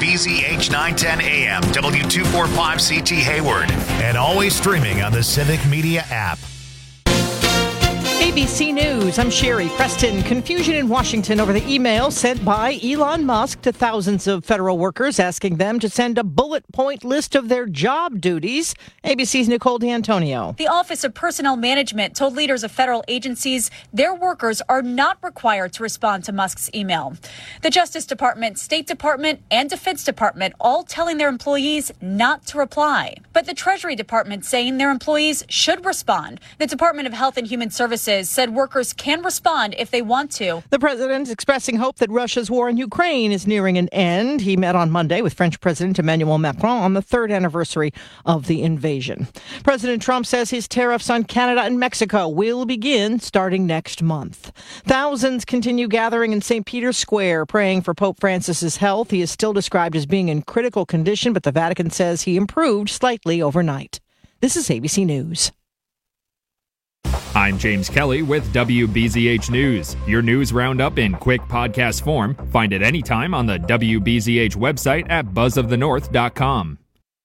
WBZH 910 AM, W245CT Hayward, and always streaming on the Civic Media app. ABC News, I'm Sherry Preston. Confusion in Washington over the email sent by Elon Musk to thousands of federal workers asking them to send a bullet point list of their job duties. ABC's Nicole D'Antonio. The Office of Personnel Management told leaders of federal agencies their workers are not required to respond to Musk's email. The Justice Department, State Department, and Defense Department all telling their employees not to reply. But the Treasury Department saying their employees should respond. The Department of Health and Human Services said workers can respond if they want to. The president expressing hope that Russia's war in Ukraine is nearing an end. He met on Monday with French President Emmanuel Macron on the third anniversary of the invasion. President Trump says his tariffs on Canada and Mexico will begin starting next month. Thousands continue gathering in St. Peter's Square, praying for Pope Francis's health. He is still described as being in critical condition, but the Vatican says he improved slightly overnight. This is ABC News. I'm James Kelly with WBZH News. Your news roundup in quick podcast form. Find it anytime on the WBZH website at buzzofthenorth.com.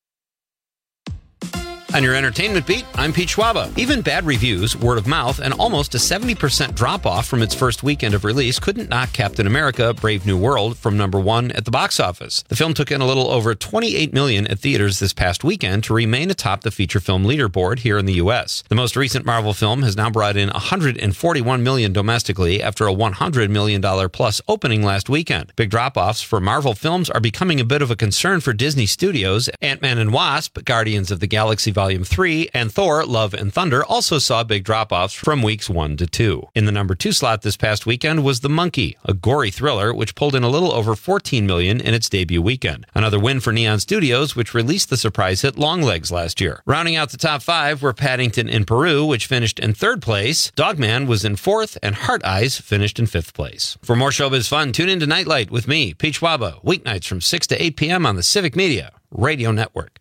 On your entertainment beat, I'm Pete Schwaba. Even bad reviews, word of mouth, and almost a 70% drop-off from its first weekend of release couldn't knock Captain America: Brave New World from number one at the box office. The film took in a little over $28 million at theaters this past weekend to remain atop the feature film leaderboard here in the U.S. The most recent Marvel film has now brought in $141 million domestically after a $100 million plus opening last weekend. Big drop-offs for Marvel films are becoming a bit of a concern for Disney Studios. Ant-Man and Wasp, Guardians of the Galaxy Volume 3, and Thor: Love and Thunder also saw big drop-offs from weeks 1 to 2. In the number 2 slot this past weekend was The Monkey, a gory thriller which pulled in a little over $14 million in its debut weekend. Another win for Neon Studios, which released the surprise hit Longlegs last year. Rounding out the top 5 were Paddington in Peru, which finished in 3rd place. Dogman was in 4th, and Heart Eyes finished in 5th place. For more showbiz fun, tune in to Nightlight with me, Pete Schwaba, weeknights from 6 to 8 p.m. on the Civic Media Radio Network.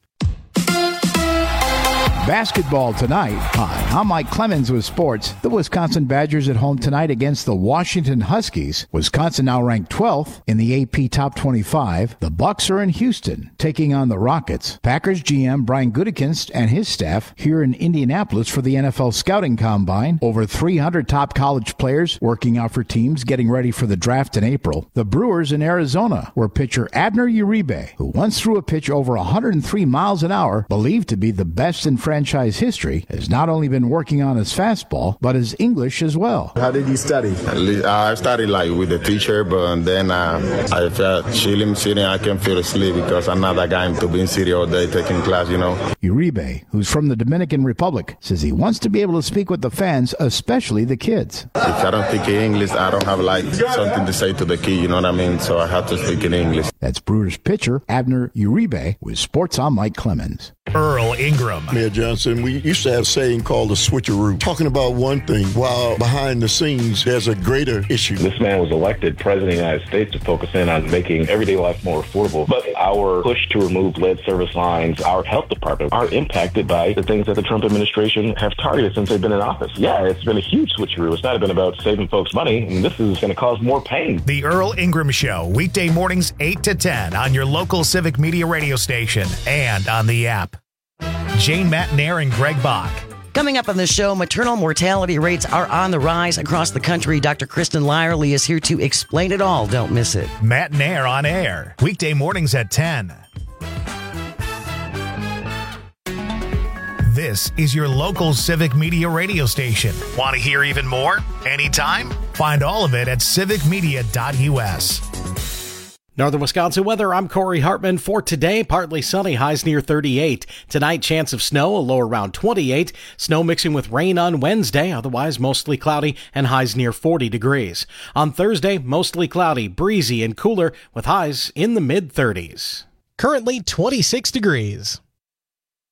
Basketball tonight. Hi, I'm Mike Clemens with sports. The Wisconsin Badgers at home tonight against the Washington Huskies. Wisconsin now ranked 12th in the AP Top 25. The Bucks are in Houston, taking on the Rockets. Packers GM Brian Gutekunst and his staff here in Indianapolis for the NFL Scouting Combine. Over 300 top college players working out for teams getting ready for the draft in April. The Brewers in Arizona, where pitcher Abner Uribe, who once threw a pitch over 103 miles an hour, believed to be the best in franchise history, has not only been working on his fastball, but his English as well. How did you study? I studied with the teacher, but then I felt chilling, sitting. I can't feel asleep because I'm not that guy to be in city all day taking class, Uribe, who's from the Dominican Republic, says he wants to be able to speak with the fans, especially the kids. If I don't speak English, I don't have something to say to the kid, you know what I mean? So I have to speak in English. That's Brewers pitcher Abner Uribe with Sports on Mike Clemens. Earl Ingram. Mayor Johnson, we used to have a saying called the switcheroo, talking about one thing while behind the scenes there's a greater issue. This man was elected president of the United States to focus in on making everyday life more affordable. But our push to remove lead service lines, our health department, are impacted by the things that the Trump administration have targeted since they've been in office. Yeah, it's been a huge switcheroo. It's not been about saving folks money, and this is going to cause more pain. The Earl Ingram Show, weekday mornings 8 to 10 on your local Civic Media radio station and on the app. Jane Matnair and Greg Bach. Coming up on the show, maternal mortality rates are on the rise across the country. Dr. Kristen Lyerly is here to explain it all. Don't miss it. Matnair on air, weekday mornings at 10. This is your local Civic Media radio station. Want to hear even more? Anytime? Find all of it at civicmedia.us. Northern Wisconsin weather, I'm Corey Hartman. For today, partly sunny, highs near 38. Tonight, chance of snow, a low around 28. Snow mixing with rain on Wednesday, otherwise mostly cloudy and highs near 40 degrees. On Thursday, mostly cloudy, breezy and cooler with highs in the mid-30s. Currently 26 degrees.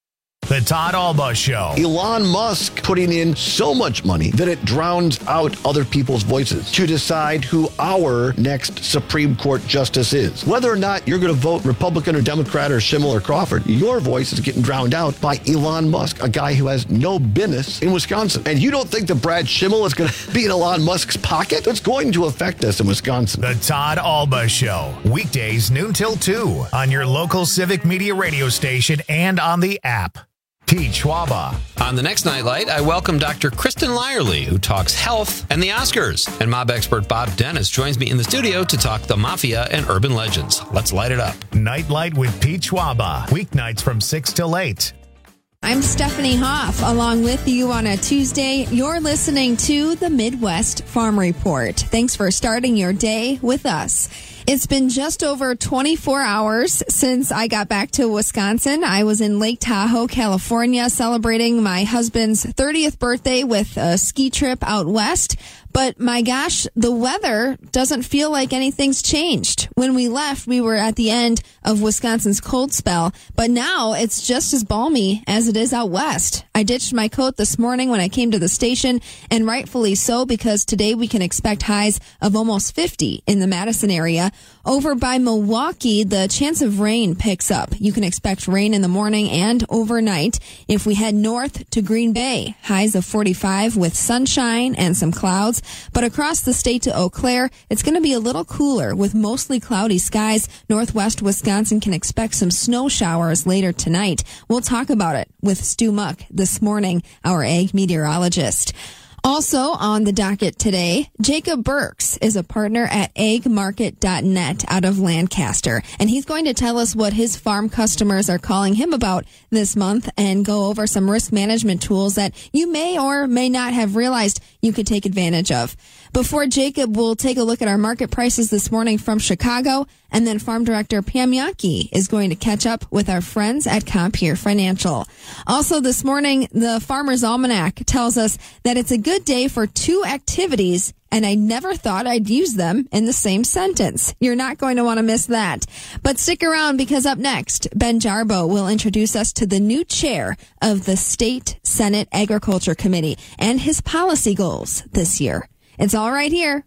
The Todd Alba Show. Elon Musk putting in so much money that it drowns out other people's voices to decide who our next Supreme Court justice is. Whether or not you're going to vote Republican or Democrat or Schimmel or Crawford, your voice is getting drowned out by Elon Musk, a guy who has no business in Wisconsin. And you don't think that Brad Schimmel is going to be in Elon Musk's pocket? It's going to affect us in Wisconsin. The Todd Alba Show. Weekdays noon till 2 on your local Civic Media radio station and on the app. Pete Schwaba. On the next Nightlight, I welcome Dr. Kristen Lyerly, who talks health and the Oscars. And mob expert Bob Dennis joins me in the studio to talk the mafia and urban legends. Let's light it up. Nightlight with Pete Schwaba. Weeknights from 6 till 8. I'm Stephanie Hoff, along with you on a Tuesday. You're listening to the Midwest Farm Report. Thanks for starting your day with us. It's been just over 24 hours since I got back to Wisconsin. I was in Lake Tahoe, California, celebrating my husband's 30th birthday with a ski trip out west. But my gosh, the weather doesn't feel like anything's changed. When we left, we were at the end of Wisconsin's cold spell, but now it's just as balmy as it is out west. I ditched my coat this morning when I came to the station, and rightfully so, because today we can expect highs of almost 50 in the Madison area. Over by Milwaukee, the chance of rain picks up. You can expect rain in the morning and overnight. If we head north to Green Bay, highs of 45 with sunshine and some clouds. But across the state to Eau Claire, it's going to be a little cooler with mostly cloudy skies. Northwest Wisconsin can expect some snow showers later tonight. We'll talk about it with Stu Muck this morning, our ag meteorologist. Also on the docket today, Jacob Burks is a partner at agmarket.net out of Lancaster, and he's going to tell us what his farm customers are calling him about this month and go over some risk management tools that you may or may not have realized you could take advantage of. Before Jacob, we'll take a look at our market prices this morning from Chicago, and then Farm Director Pam Yankee is going to catch up with our friends at Compeer Financial. Also this morning, the Farmer's Almanac tells us that it's a good day for two activities, and I never thought I'd use them in the same sentence. You're not going to want to miss that. But stick around, because up next, Ben Jarbo will introduce us to the new chair of the State Senate Agriculture Committee and his policy goals this year. It's all right here.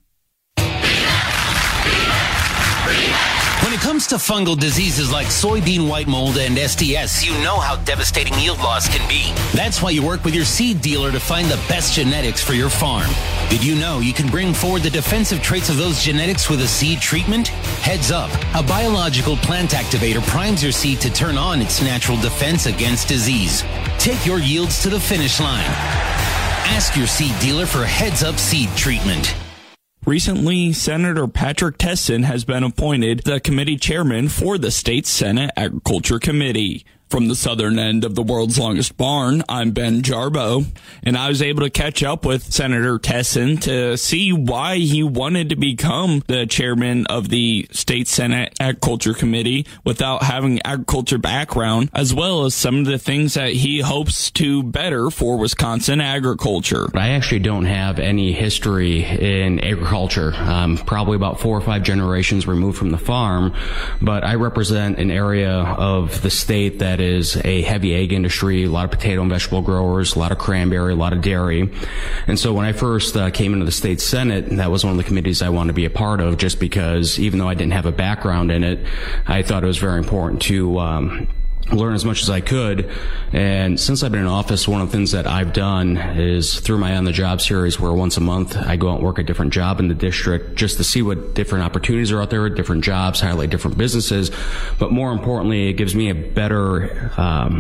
When it comes to fungal diseases like soybean white mold and SDS, you know how devastating yield loss can be. That's why you work with your seed dealer to find the best genetics for your farm. Did you know you can bring forward the defensive traits of those genetics with a seed treatment? Heads Up, a biological plant activator primes your seed to turn on its natural defense against disease. Take your yields to the finish line. Ask your seed dealer for Heads Up seed treatment. Recently, Senator Patrick Tessin has been appointed the committee chairman for the State Senate Agriculture Committee. From the southern end of the world's longest barn, I'm Ben Jarbo, and I was able to catch up with Senator Tessin to see why he wanted to become the chairman of the State Senate Agriculture Committee without having agriculture background, as well as some of the things that he hopes to better for Wisconsin agriculture. I actually don't have any history in agriculture. I'm probably about 4 or 5 generations removed from the farm, but I represent an area of the state that is a heavy egg industry, a lot of potato and vegetable growers, a lot of cranberry, a lot of dairy. And so when I first came into the state Senate, that was one of the committees I wanted to be a part of, just because even though I didn't have a background in it, I thought it was very important to learn as much as I could. And since I've been in office, one of the things that I've done is through my On the Job series, where once a month I go out and work a different job in the district just to see what different opportunities are out there, different jobs, highlight different businesses. But more importantly, it gives me a better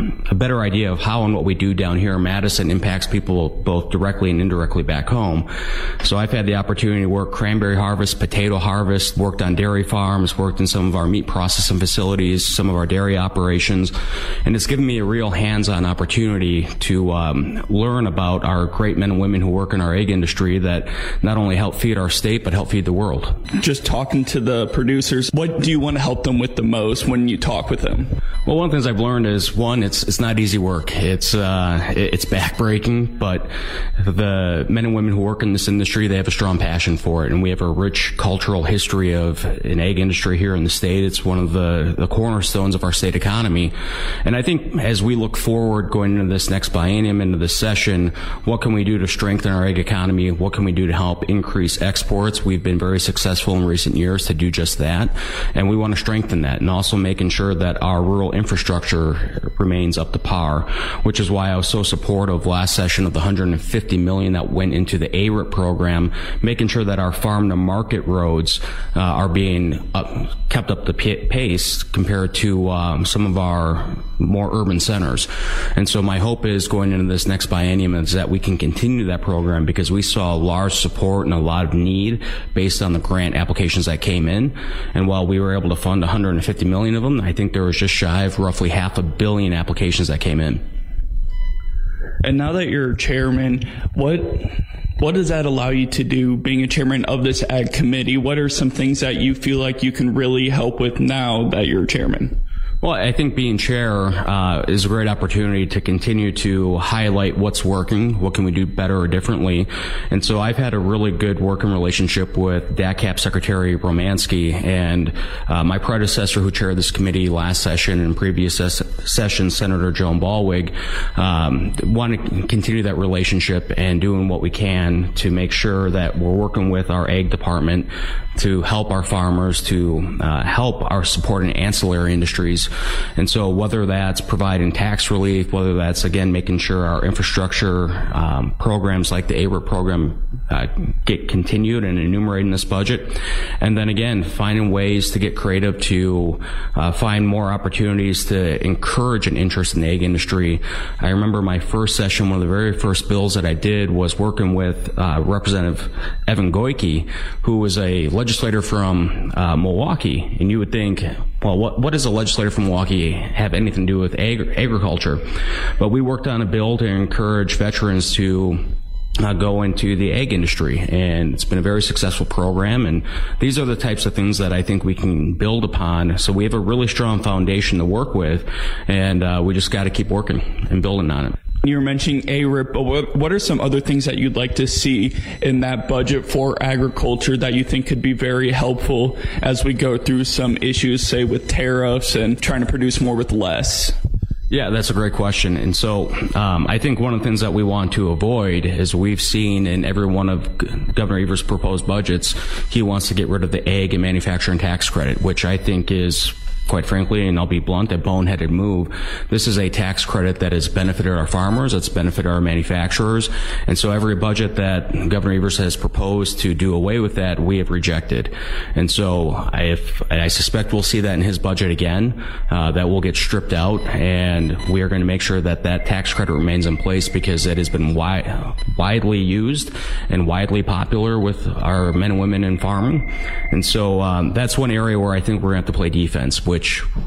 idea of how and what we do down here in Madison impacts people both directly and indirectly back home. So I've had the opportunity to work cranberry harvest, potato harvest, worked on dairy farms, worked in some of our meat processing facilities, some of our dairy operations. And it's given me a real hands-on opportunity to learn about our great men and women who work in our egg industry that not only help feed our state, but help feed the world. Just talking to the producers, what do you want to help them with the most when you talk with them? Well, one of the things I've learned is, one, it's not easy work. It's backbreaking, but the men and women who work in this industry, they have a strong passion for it. And we have a rich cultural history of an egg industry here in the state. It's one of the cornerstones of our state economy. And I think as we look forward going into this next biennium, into this session, what can we do to strengthen our egg economy? What can we do to help increase exports? We've been very successful in recent years to do just that, and we want to strengthen that, and also making sure that our rural infrastructure remains up to par, which is why I was so supportive last session of the $150 million that went into the ARIP program, making sure that our farm to market roads are being kept up to pace compared to some of our more urban centers. And so my hope is going into this next biennium is that we can continue that program, because we saw large support and a lot of need based on the grant applications that came in. And while we were able to fund 150 million of them, I think there was just shy of roughly $500 million applications that came in. And now that you're chairman, what does that allow you to do, being a chairman of this ag committee? What are some things that you feel like you can really help with now that you're chairman? Well, I think being chair is a great opportunity to continue to highlight what's working, what can we do better or differently. And so I've had a really good working relationship with DACAP Secretary Romansky, and my predecessor who chaired this committee last session and previous session, Senator Joan Ballweg, want to continue that relationship and doing what we can to make sure that we're working with our ag department to help our farmers, to help our supporting ancillary industries. And so whether that's providing tax relief, whether that's, again, making sure our infrastructure programs like the ARIP program get continued and enumerated in this budget, and then, again, finding ways to get creative to find more opportunities to encourage an interest in the egg industry. I remember my first session, one of the very first bills that I did was working with Representative Evan Goyke, who was a legislator from Milwaukee. And you would think, well, what does a legislator from Milwaukee have anything to do with agriculture? But we worked on a bill to encourage veterans to go into the egg industry, and it's been a very successful program. And these are the types of things that I think we can build upon. So we have a really strong foundation to work with, and we just got to keep working and building on it. You were mentioning ARIP, but what are some other things that you'd like to see in that budget for agriculture that you think could be very helpful as we go through some issues, say with tariffs and trying to produce more with less? Yeah, that's a great question. And so I think one of the things that we want to avoid is we've seen in every one of Governor Evers' proposed budgets, he wants to get rid of the ag and manufacturing tax credit, which I think is, quite frankly, and I'll be blunt, a boneheaded move. This is a tax credit that has benefited our farmers, it's benefited our manufacturers, and so every budget that Governor Evers has proposed to do away with that, we have rejected. And so I suspect we'll see that in his budget again, that will get stripped out, and we are going to make sure that that tax credit remains in place, because it has been widely used and widely popular with our men and women in farming. And so that's one area where I think we're going to have to play defense, which,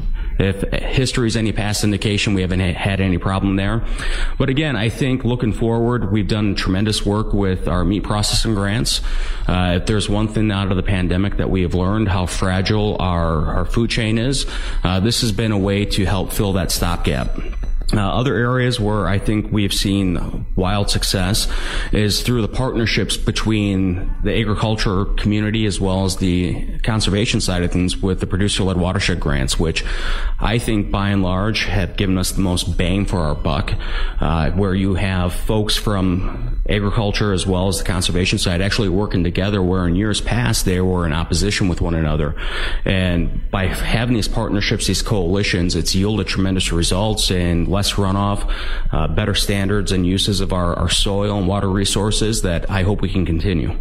if history is any past indication, we haven't had any problem there. But again, I think looking forward, we've done tremendous work with our meat processing grants. If there's one thing out of the pandemic that we have learned, how fragile our food chain is, this has been a way to help fill that stopgap. Other areas where I think we've seen wild success is through the partnerships between the agriculture community as well as the conservation side of things with the producer-led watershed grants, which I think by and large have given us the most bang for our buck, where you have folks from agriculture as well as the conservation side actually working together, where in years past they were in opposition with one another. And by having these partnerships, these coalitions, it's yielded tremendous results in less runoff, better standards and uses of our soil and water resources that I hope we can continue.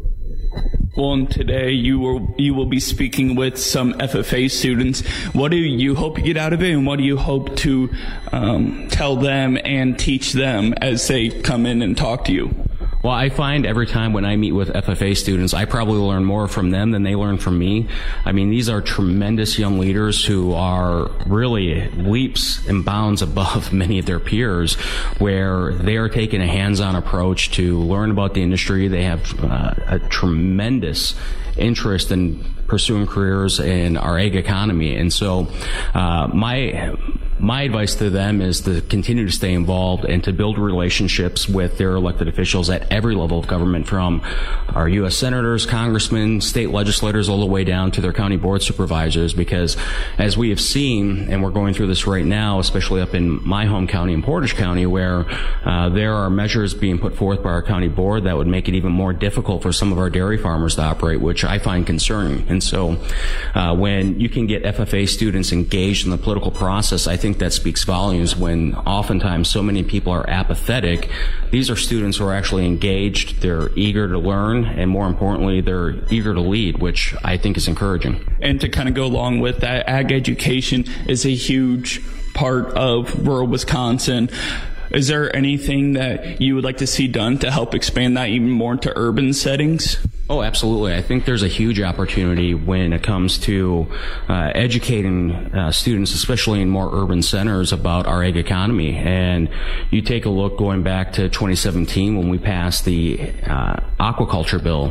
Well, and today you will be speaking with some FFA students. What do you hope to get out of it, and what do you hope to tell them and teach them as they come in and talk to you? Well, I find every time when I meet with FFA students, I probably learn more from them than they learn from me. I mean, these are tremendous young leaders who are really leaps and bounds above many of their peers, where they are taking a hands-on approach to learn about the industry. They have a tremendous interest in pursuing careers in our egg economy. And so my my advice to them is to continue to stay involved and to build relationships with their elected officials at every level of government, from our U.S. senators, congressmen, state legislators, all the way down to their county board supervisors, because as we have seen, and we're going through this right now, especially up in my home county, in Portage County, where there are measures being put forth by our county board that would make it even more difficult for some of our dairy farmers to operate, which I find concerning. And so when you can get FFA students engaged in the political process, I think that speaks volumes. When oftentimes so many people are apathetic, these are students who are actually engaged, they're eager to learn, and more importantly, they're eager to lead, which I think is encouraging. And to kind of go along with that, ag education is a huge part of rural Wisconsin. Is there anything that you would like to see done to help expand that even more into urban settings? Oh, absolutely. I think there's a huge opportunity when it comes to educating students, especially in more urban centers, about our ag economy. And you take a look going back to 2017 when we passed the aquaculture bill.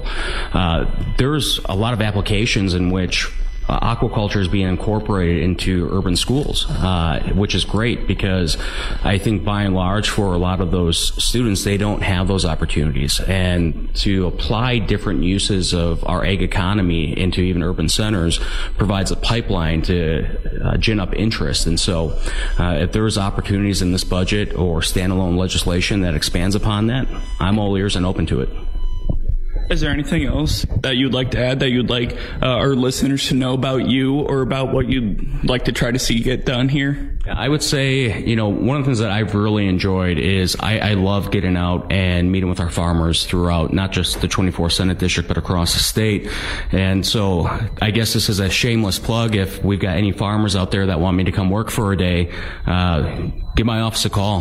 There's a lot of applications in which aquaculture is being incorporated into urban schools, which is great, because I think by and large for a lot of those students, they don't have those opportunities. And to apply different uses of our ag economy into even urban centers provides a pipeline to gin up interest. And so if there's opportunities in this budget or standalone legislation that expands upon that, I'm all ears and open to it. Is there anything else that you'd like to add that you'd like our listeners to know about you, or about what you'd like to try to see get done here? I would say, one of the things that I've really enjoyed is I love getting out and meeting with our farmers throughout, not just the 24th Senate District, but across the state. And so I guess this is a shameless plug. If we've got any farmers out there that want me to come work for a day, give my office a call.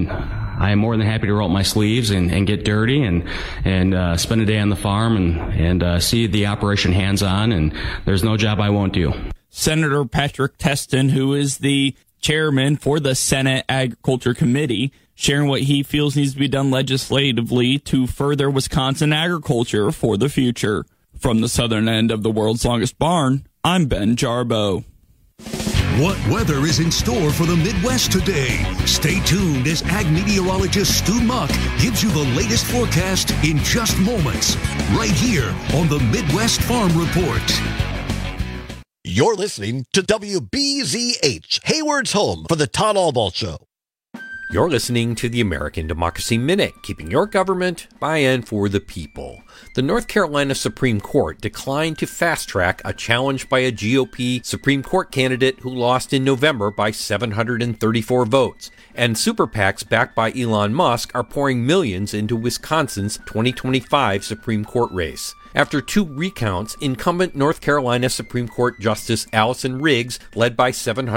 I am more than happy to roll up my sleeves and get dirty and spend a day on the farm and see the operation hands-on, and there's no job I won't do. Senator Patrick Testin, who is the chairman for the Senate Agriculture Committee, sharing what he feels needs to be done legislatively to further Wisconsin agriculture for the future. From the southern end of the world's longest barn, I'm Ben Jarbo. What weather is in store for the Midwest today? Stay tuned as ag meteorologist Stu Muck gives you the latest forecast in just moments, right here on the Midwest Farm Report. You're listening to WBZH, Hayward's home for the Todd Albaugh Show. You're listening to the American Democracy Minute, keeping your government by and for the people. The North Carolina Supreme Court declined to fast-track a challenge by a GOP Supreme Court candidate who lost in November by 734 votes. And super PACs backed by Elon Musk are pouring millions into Wisconsin's 2025 Supreme Court race. After 2 recounts, incumbent North Carolina Supreme Court Justice Allison Riggs led by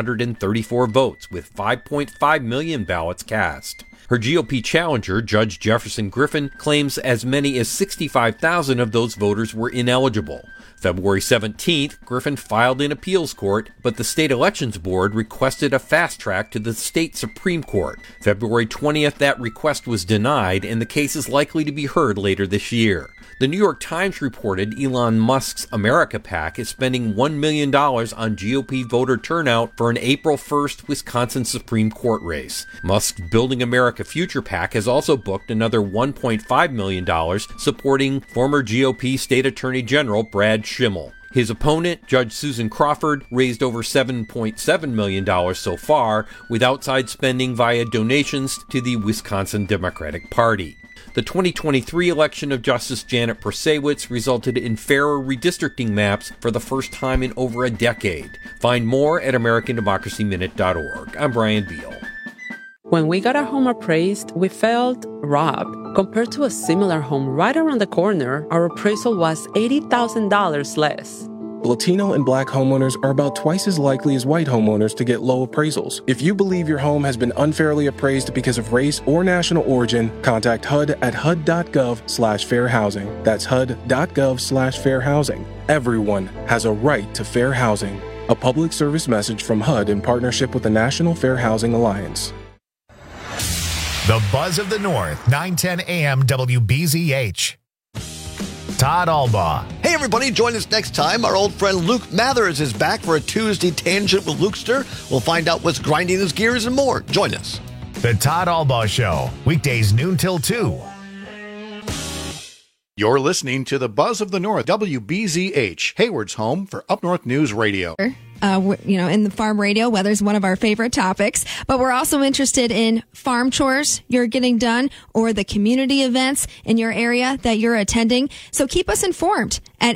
734 votes, with 5.5 million ballots cast. Her GOP challenger, Judge Jefferson Griffin, claims as many as 65,000 of those voters were ineligible. February 17th, Griffin filed in appeals court, but the state elections board requested a fast track to the state Supreme Court. February 20th, that request was denied, and the case is likely to be heard later this year. The New York Times reported Elon Musk's America PAC is spending $1 million on GOP voter turnout for an April 1st Wisconsin Supreme Court race. Musk's Building America Future PAC has also booked another $1.5 million supporting former GOP State Attorney General Brad Schimmel. His opponent, Judge Susan Crawford, raised over $7.7 million so far, with outside spending via donations to the Wisconsin Democratic Party. The 2023 election of Justice Janet Prasewicz resulted in fairer redistricting maps for the first time in over a decade. Find more at AmericanDemocracyMinute.org. I'm Brian Beal. When we got our home appraised, we felt robbed. Compared to a similar home right around the corner, our appraisal was $80,000 less. Latino and Black homeowners are about twice as likely as white homeowners to get low appraisals. If you believe your home has been unfairly appraised because of race or national origin, contact HUD at HUD.gov/fairhousing. That's HUD.gov/fairhousing. Everyone has a right to fair housing. A public service message from HUD in partnership with the National Fair Housing Alliance. The Buzz of the North, 910 AM WBZH. Todd Albaugh. Hey, everybody, join us next time. Our old friend Luke Mathers is back for a Tuesday Tangent with Lukester. We'll find out what's grinding his gears and more. Join us. The Todd Albaugh Show, weekdays noon till 2. You're listening to the Buzz of the North, WBZH, Hayward's home for Up North News Radio. In the farm radio, weather's one of our favorite topics, but we're also interested in farm chores you're getting done or the community events in your area that you're attending. So keep us informed at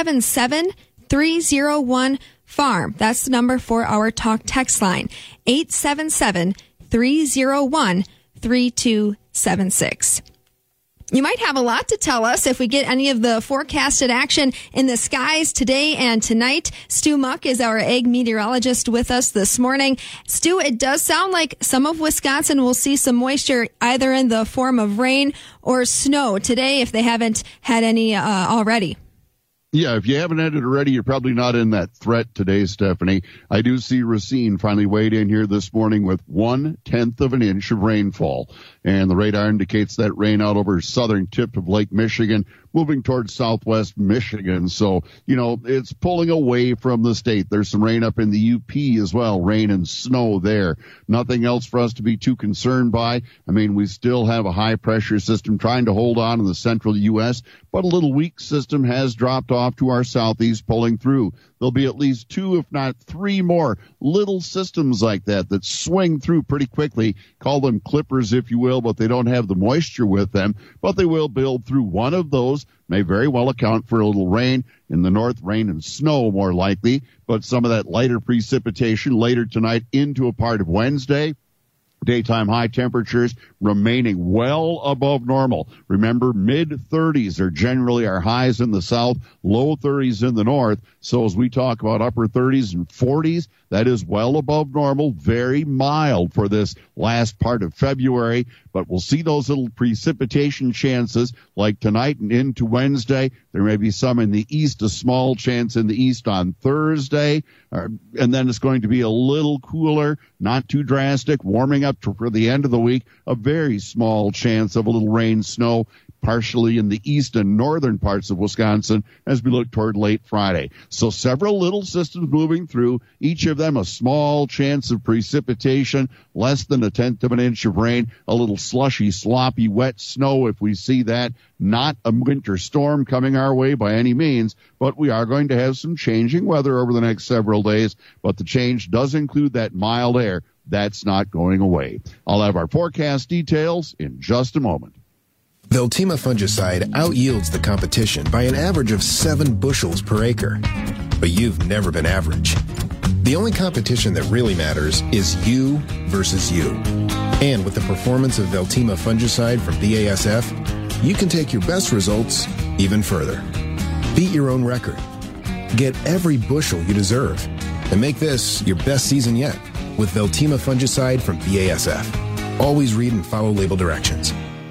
877-301-FARM. That's the number for our talk text line, 877-301-3276. You might have a lot to tell us if we get any of the forecasted action in the skies today and tonight. Stu Muck is our ag meteorologist with us this morning. Stu, it does sound like some of Wisconsin will see some moisture either in the form of rain or snow today if they haven't had any already. Yeah, if you haven't had it already, you're probably not in that threat today, Stephanie. I do see Racine finally weighed in here this morning with 1/10 of an inch of rainfall. And the radar indicates that rain out over southern tip of Lake Michigan, moving towards southwest Michigan. So, it's pulling away from the state. There's some rain up in the UP as well, rain and snow there. Nothing else for us to be too concerned by. I mean, we still have a high pressure system trying to hold on in the central U.S., but a little weak system has dropped off to our southeast, pulling through. There'll be at least 2, if not 3 more little systems like that swing through pretty quickly. Call them clippers, if you will, but they don't have the moisture with them. But they will build through. One of those may very well account for a little rain in the north, rain and snow more likely, but some of that lighter precipitation later tonight into a part of Wednesday. Daytime high temperatures remaining well above normal. Remember, mid-30s are generally our highs in the south, low 30s in the north. So as we talk about upper 30s and 40s, that is well above normal, very mild for this last part of February. But we'll see those little precipitation chances like tonight and into Wednesday. There may be some in the east, a small chance in the east on Thursday. And then it's going to be a little cooler, not too drastic, warming up for the end of the week. A very small chance of a little rain, snow, partially in the east and northern parts of Wisconsin as we look toward late Friday. So several little systems moving through, each of them a small chance of precipitation, less than 1/10 of an inch of rain, a little slushy, sloppy, wet snow if we see that. Not a winter storm coming our way by any means, but we are going to have some changing weather over the next several days. But the change does include that mild air. That's not going away. I'll have our forecast details in just a moment. Veltima fungicide outyields the competition by an average of 7 bushels per acre. But you've never been average. The only competition that really matters is you versus you. And with the performance of Veltima fungicide from BASF, you can take your best results even further. Beat your own record. Get every bushel you deserve. And make this your best season yet with Veltima fungicide from BASF. Always read and follow label directions.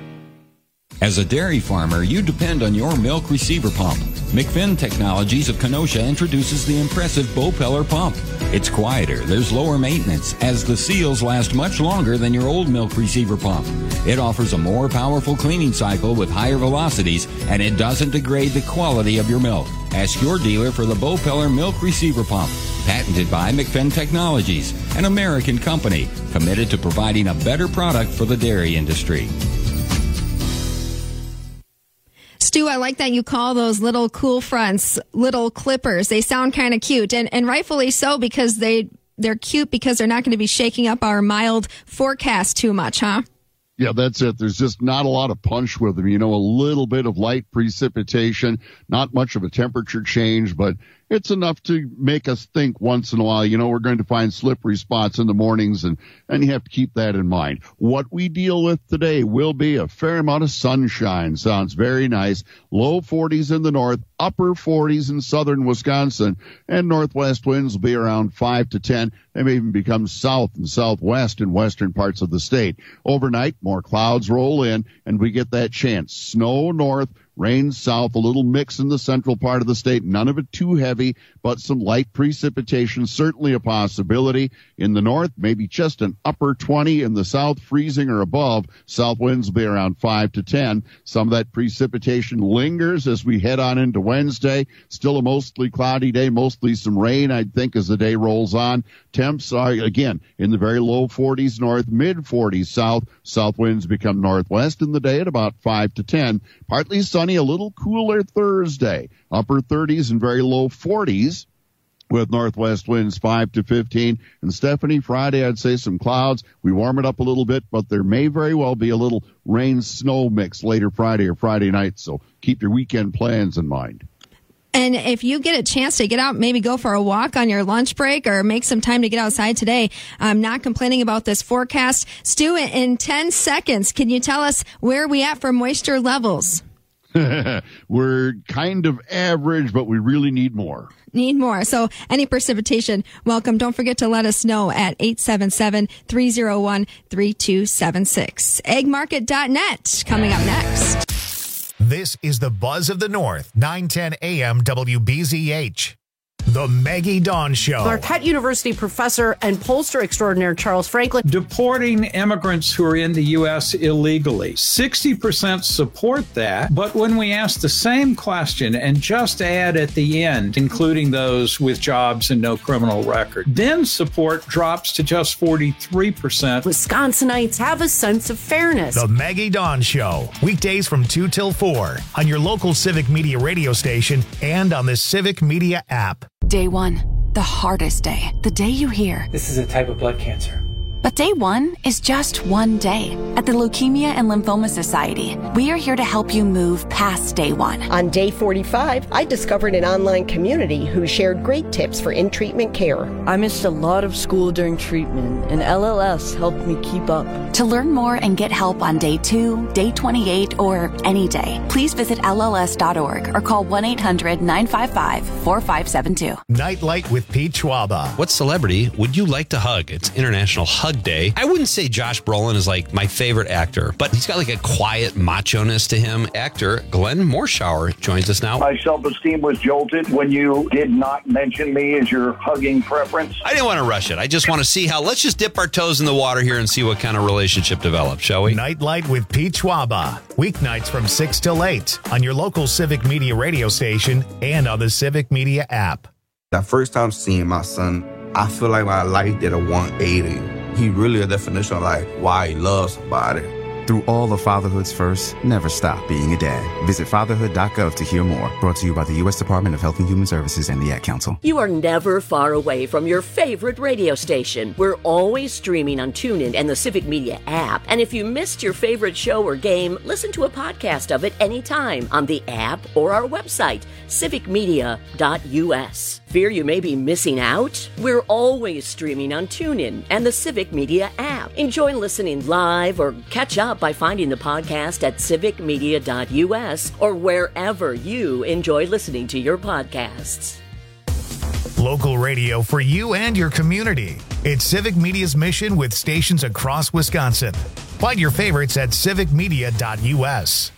As a dairy farmer, you depend on your milk receiver pump. McFinn Technologies of Kenosha introduces the impressive Bopeller pump. It's quieter, there's lower maintenance, as the seals last much longer than your old milk receiver pump. It offers a more powerful cleaning cycle with higher velocities, and it doesn't degrade the quality of your milk. Ask your dealer for the Bopeller milk receiver pump. Patented by McFinn Technologies, an American company committed to providing a better product for the dairy industry. Stu, I like that you call those little cool fronts little clippers. They sound kind of cute, and rightfully so, because they're cute because they're not going to be shaking up our mild forecast too much, huh? Yeah, that's it. There's just not a lot of punch with them. A little bit of light precipitation, not much of a temperature change, but it's enough to make us think once in a while, we're going to find slippery spots in the mornings, and you have to keep that in mind. What we deal with today will be a fair amount of sunshine. Sounds very nice. Low 40s in the north, upper 40s in southern Wisconsin, and northwest winds will be around 5 to 10. They may even become south and southwest in western parts of the state. Overnight, more clouds roll in, and we get that chance. Snow north, Rain south, a little mix in the central part of the state. None of it too heavy, but some light precipitation, certainly a possibility. In the north, maybe just an upper 20. In the south, freezing or above. South winds will be around 5 to 10. Some of that precipitation lingers as we head on into Wednesday. Still a mostly cloudy day, mostly some rain, I think, as the day rolls on. Temps are, again, in the very low 40s north, mid 40s south. South winds become northwest in the day at about 5 to 10. Partly sunny, a little cooler Thursday. Upper 30s and very low 40s. With northwest winds 5 to 15. And Stephanie, Friday, I'd say some clouds. We warm it up a little bit, but there may very well be a little rain-snow mix later Friday or Friday night. So keep your weekend plans in mind. And if you get a chance to get out, maybe go for a walk on your lunch break or make some time to get outside today, I'm not complaining about this forecast. Stu, in 10 seconds, can you tell us where we at for moisture levels? We're kind of average, but we really need more. Need more. So any precipitation, welcome. Don't forget to let us know at 877-301-3276. Eggmarket.net coming up next. This is the Buzz of the North, 910 AM WBZH. The Maggie Dawn Show. Marquette University professor and pollster extraordinaire Charles Franklin. Deporting immigrants who are in the U.S. illegally. 60% support that, but when we ask the same question and just add at the end, including those with jobs and no criminal record, then support drops to just 43%. Wisconsinites have a sense of fairness. The Maggie Dawn Show. Weekdays from 2 till 4 on your local Civic Media radio station and on the Civic Media app. Day one, the hardest day. The day you hear, this is a type of blood cancer. But day one is just one day. At the Leukemia and Lymphoma Society, we are here to help you move past day one. On day 45, I discovered an online community who shared great tips for in-treatment care. I missed a lot of school during treatment, and LLS helped me keep up. To learn more and get help on day 2, day 28, or any day, please visit LLS.org or call 1-800-955-4572. Nightlight with Pete Schwaba. What celebrity would you like to hug? It's International Hug Day. I wouldn't say Josh Brolin is like my favorite actor, but he's got like a quiet macho-ness to him. Actor Glenn Morshower joins us now. My self-esteem was jolted when you did not mention me as your hugging preference. I didn't want to rush it. I just want to see how, let's just dip our toes in the water here and see what kind of relationship develops, shall we? Nightlight with Pete Schwaba. Weeknights from 6 till 8 on your local Civic Media radio station and on the Civic Media app. That first time seeing my son, I feel like my life did a 180. He really a definition of like why he loves somebody. Through all of fatherhood's first, never stop being a dad. Visit fatherhood.gov to hear more. Brought to you by the U.S. Department of Health and Human Services and the Ad Council. You are never far away from your favorite radio station. We're always streaming on TuneIn and the Civic Media app. And if you missed your favorite show or game, listen to a podcast of it anytime on the app or our website, civicmedia.us. Fear you may be missing out? We're always streaming on TuneIn and the Civic Media app. Enjoy listening live or catch up by finding the podcast at civicmedia.us or wherever you enjoy listening to your podcasts. Local radio for you and your community. It's Civic Media's mission with stations across Wisconsin. Find your favorites at civicmedia.us.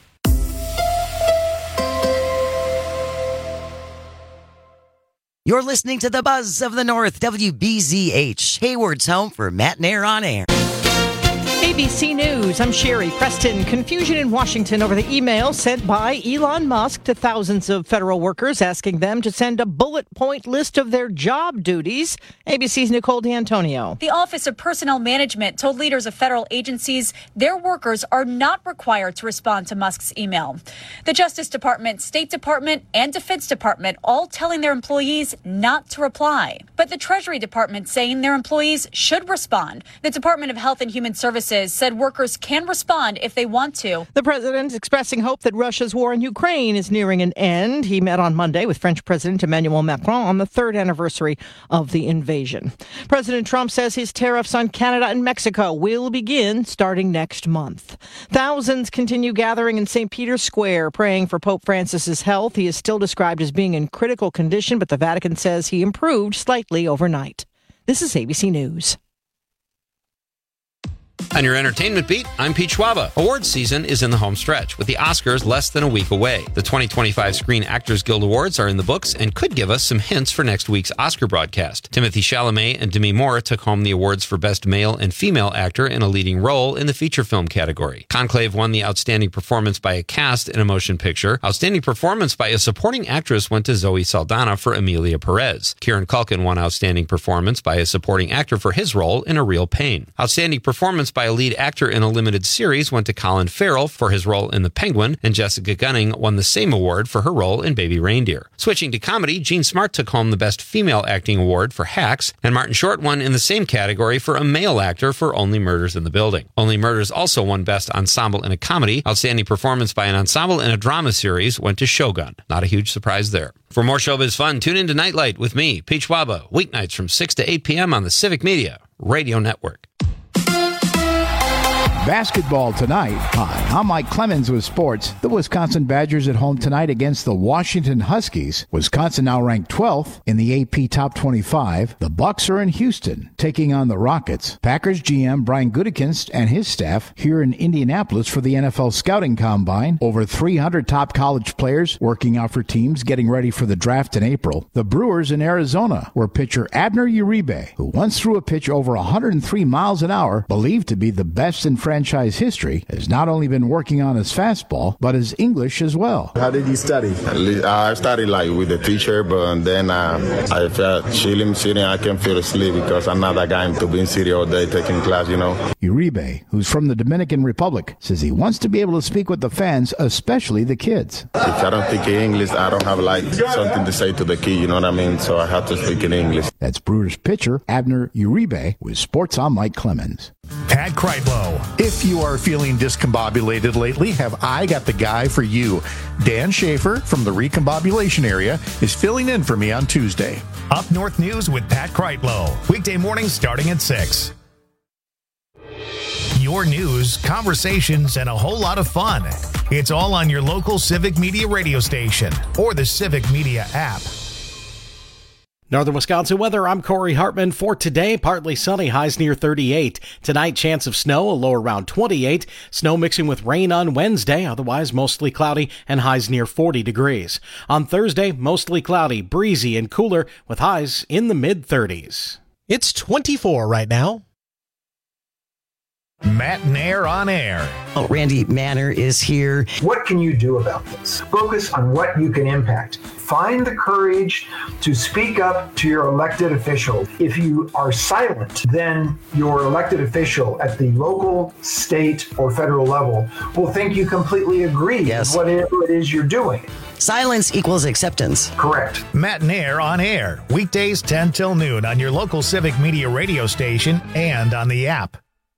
You're listening to the Buzz of the North, WBZH, Hayward's home for Matt Nair on Air. ABC News, I'm Sherry Preston. Confusion in Washington over the email sent by Elon Musk to thousands of federal workers asking them to send a bullet point list of their job duties. ABC's Nicole D'Antonio. The Office of Personnel Management told leaders of federal agencies their workers are not required to respond to Musk's email. The Justice Department, State Department, and Defense Department all telling their employees not to reply. But the Treasury Department saying their employees should respond. The Department of Health and Human Services said workers can respond if they want to. The president expressing hope that Russia's war in Ukraine is nearing an end. He met on Monday with French President Emmanuel Macron on the third anniversary of the invasion. President Trump says his tariffs on Canada and Mexico will begin starting next month. Thousands continue gathering in St. Peter's Square, praying for Pope Francis's health. He is still described as being in critical condition, but the Vatican says he improved slightly overnight. This is ABC News. On your entertainment beat, I'm Pete Schwaba. Awards season is in the home stretch, with the Oscars less than a week away. The 2025 Screen Actors Guild Awards are in the books and could give us some hints for next week's Oscar broadcast. Timothée Chalamet and Demi Moore took home the awards for Best Male and Female Actor in a Leading Role in the feature film category. Conclave won the Outstanding Performance by a Cast in a Motion Picture. Outstanding Performance by a Supporting Actress went to Zoe Saldana for Emilia Perez. Kieran Culkin won Outstanding Performance by a Supporting Actor for his role in A Real Pain. Outstanding Performance by a Lead Actor in a Limited Series went to Colin Farrell for his role in The Penguin, and Jessica Gunning won the same award for her role in Baby Reindeer. Switching to comedy, Jean Smart took home the Best Female Acting Award for Hacks, and Martin Short won in the same category for a male actor for Only Murders in the Building. Only Murders also won Best Ensemble in a Comedy. Outstanding Performance by an Ensemble in a Drama Series went to Shogun. Not a huge surprise there. For more showbiz fun, tune in to Nightlight with me, Pete Schwaba, weeknights from 6 to 8 p.m. on the Civic Media Radio Network. Basketball tonight. Hi, I'm Mike Clemens with sports. The Wisconsin Badgers at home tonight against the Washington Huskies. Wisconsin now ranked 12th in the AP Top 25. The Bucks are in Houston, taking on the Rockets. Packers GM Brian Gutekunst and his staff here in Indianapolis for the NFL Scouting Combine. Over 300 top college players working out for teams getting ready for the draft in April. The Brewers in Arizona, where pitcher Abner Uribe, who once threw a pitch over 103 miles an hour, believed to be the best in franchise history, has not only been working on his fastball, but his English as well. How did you study? I studied like with the teacher, but then I felt chilling, sitting. I can't feel asleep because I'm not that guy to be sitting all day taking class, Uribe, who's from the Dominican Republic, says he wants to be able to speak with the fans, especially the kids. If I don't speak English, I don't have something to say to the kid, you know what I mean? So I have to speak in English. That's Brewers pitcher Abner Uribe with Sports. I'm Mike Clemens. Pat Kreitlow. If you are feeling discombobulated lately, have I got the guy for you. Dan Schaefer from the Recombobulation area is filling in for me on Tuesday. Up North News with Pat Kreitlow. Weekday mornings starting at 6. Your news, conversations, and a whole lot of fun. It's all on your local Civic Media radio station or the Civic Media app. Northern Wisconsin weather, I'm Corey Hartman. For today, partly sunny, highs near 38. Tonight, chance of snow, a low around 28. Snow mixing with rain on Wednesday, otherwise mostly cloudy and highs near 40 degrees. On Thursday, mostly cloudy, breezy, and cooler with highs in the mid-30s. It's 24 right now. Matt Nair on air. Oh, Randy Manner is here. What can you do about this? Focus on what you can impact. Find the courage to speak up to your elected official. If you are silent, then your elected official at the local, state, or federal level will think you completely agree with whatever it is you're doing. Silence equals acceptance. Correct. Matt Nair on air. Weekdays 10 till noon on your local Civic Media radio station and on the app.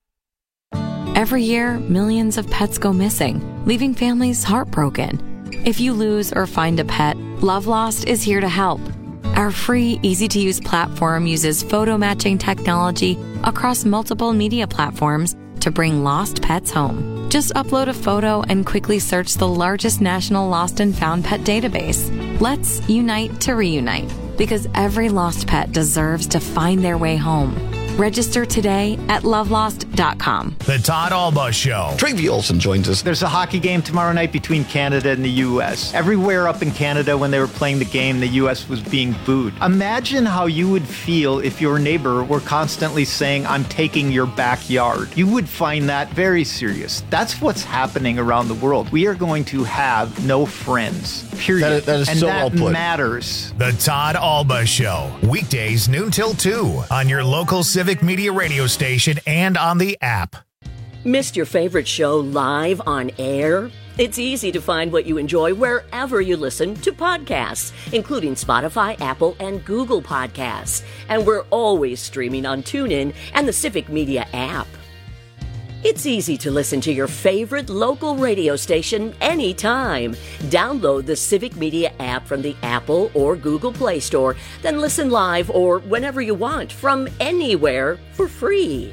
Every year, millions of pets go missing, leaving families heartbroken. If you lose or find a pet, Love Lost is here to help. Our free, easy-to-use platform uses photo matching technology across multiple media platforms to bring lost pets home. Just upload a photo and quickly search the largest national lost and found pet database. Let's unite to reunite, because every lost pet deserves to find their way home. Register today at lovelost.com. The Todd Alba Show. Travi Olsen joins us. There's a hockey game tomorrow night between Canada and the U.S. Everywhere up in Canada when they were playing the game, the U.S. was being booed. Imagine how you would feel if your neighbor were constantly saying, "I'm taking your backyard." You would find that very serious. That's what's happening around the world. We are going to have no friends, period. That is so well put. And that matters. The Todd Alba Show. Weekdays noon till 2 on your local Civic Media radio station and on the app. Missed your favorite show live on air? It's easy to find what you enjoy wherever you listen to podcasts, including Spotify, Apple, and Google Podcasts. And we're always streaming on TuneIn and the Civic Media app. It's easy to listen to your favorite local radio station anytime. Download the Civic Media app from the Apple or Google Play Store, then listen live or whenever you want from anywhere for free.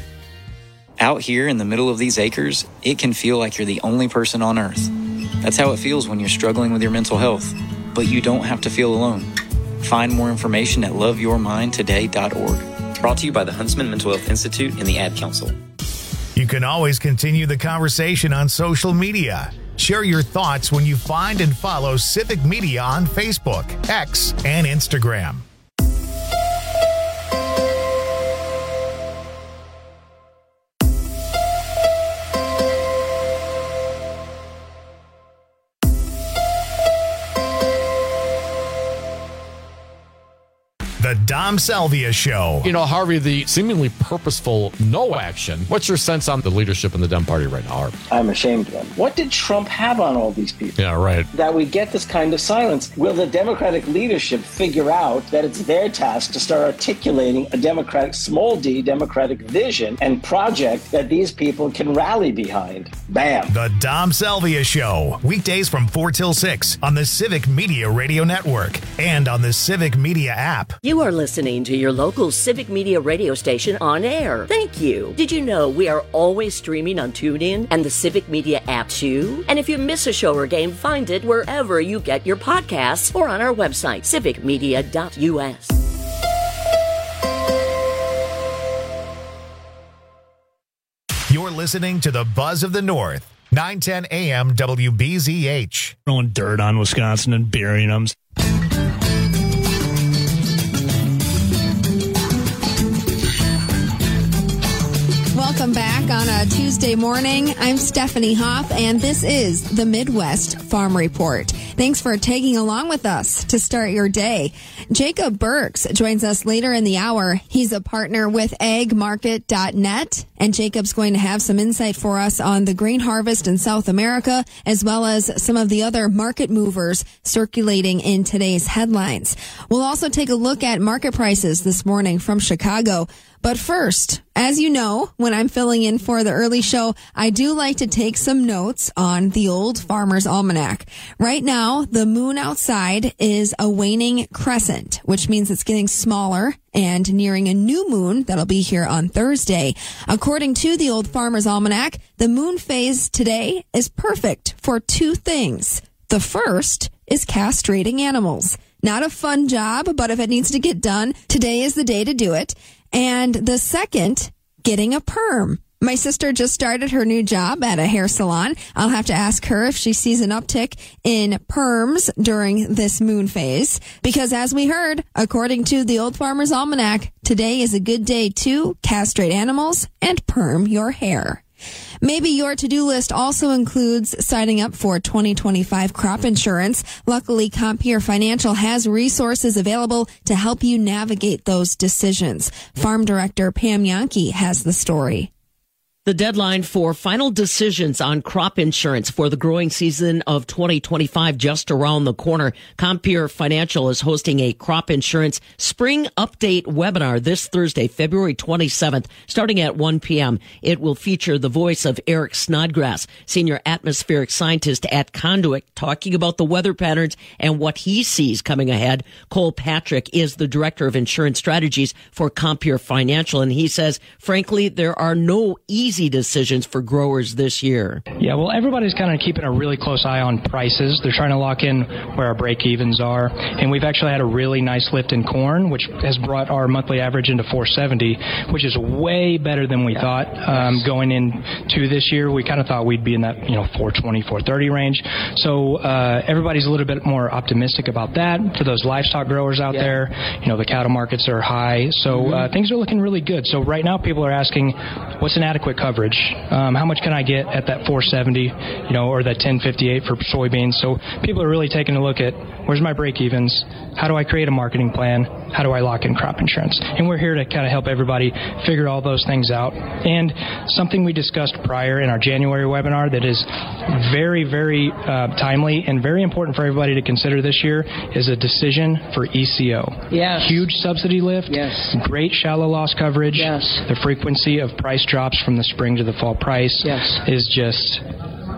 Out here in the middle of these acres, it can feel like you're the only person on Earth. That's how it feels when you're struggling with your mental health. But you don't have to feel alone. Find more information at loveyourmindtoday.org. Brought to you by the Huntsman Mental Health Institute and the Ad Council. You can always continue the conversation on social media. Share your thoughts when you find and follow Civic Media on Facebook, X, and Instagram. The Dom Salvia Show. You know, Harvey, the seemingly purposeful no action. What's your sense on the leadership in the Dem Party right now, Harvey? I'm ashamed of them. What did Trump have on all these people? Yeah, right. That we get this kind of silence. Will the Democratic leadership figure out that it's their task to start articulating a Democratic, small d, Democratic vision and project that these people can rally behind? Bam. The Dom Salvia Show. Weekdays from 4 till 6 on the Civic Media Radio Network and on the Civic Media app. You are listening to your local Civic Media radio station on air. Thank you. Did you know we are always streaming on TuneIn and the Civic Media app too? And if you miss a show or game, find it wherever you get your podcasts or on our website, civicmedia.us. You're listening to the Buzz of the North, 910 AM WBZH. Throwing dirt on Wisconsin and burying them. Welcome back on a Tuesday morning. I'm Stephanie Hoff, and this is the Midwest Farm Report. Thanks for tagging along with us to start your day. Jacob Burks joins us later in the hour. He's a partner with agmarket.net, and Jacob's going to have some insight for us on the grain harvest in South America, as well as some of the other market movers circulating in today's headlines. We'll also take a look at market prices this morning from Chicago. But first, as you know, when I'm filling in for the early show, I do like to take some notes on the old Farmer's Almanac. Right now, the moon outside is a waning crescent, which means it's getting smaller and nearing a new moon that'll be here on Thursday. According to the old Farmer's Almanac, the moon phase today is perfect for two things. The first is castrating animals. Not a fun job, but if it needs to get done, today is the day to do it. And the second, getting a perm. My sister just started her new job at a hair salon. I'll have to ask her if she sees an uptick in perms during this moon phase. Because as we heard, according to the Old Farmer's Almanac, today is a good day to castrate animals and perm your hair. Maybe your to-do list also includes signing up for 2025 crop insurance. Luckily, Compeer Financial has resources available to help you navigate those decisions. Farm Director Pam Yankee has the story. The deadline for final decisions on crop insurance for the growing season of 2025 just around the corner. Compeer Financial is hosting a crop insurance spring update webinar this Thursday, February 27th, starting at 1 p.m. It will feature the voice of Eric Snodgrass, senior atmospheric scientist at Conduit, talking about the weather patterns and what he sees coming ahead. Cole Patrick is the director of insurance strategies for Compeer Financial, and he says, frankly, there are no easy decisions for growers this year. Yeah, well, everybody's kind of keeping a really close eye on prices. They're trying to lock in where our break-evens are. And we've actually had a really nice lift in corn, which has brought our monthly average into 470, which is way better than we thought going into this year. We kind of thought we'd be in that 420, 430 range. So everybody's a little bit more optimistic about that. For those livestock growers out there, the cattle markets are high. So things are looking really good. So right now people are asking, what's an adequate coverage? How much can I get at that 470, or that 1058 for soybeans? So people are really taking a look at where's my break evens? How do I create a marketing plan? How do I lock in crop insurance? And we're here to kind of help everybody figure all those things out. And something we discussed prior in our January webinar that is very, very timely and very important for everybody to consider this year is a decision for ECO. Yes. Huge subsidy lift. Yes. Great shallow loss coverage. Yes. The frequency of price drops from the spring to the fall price is just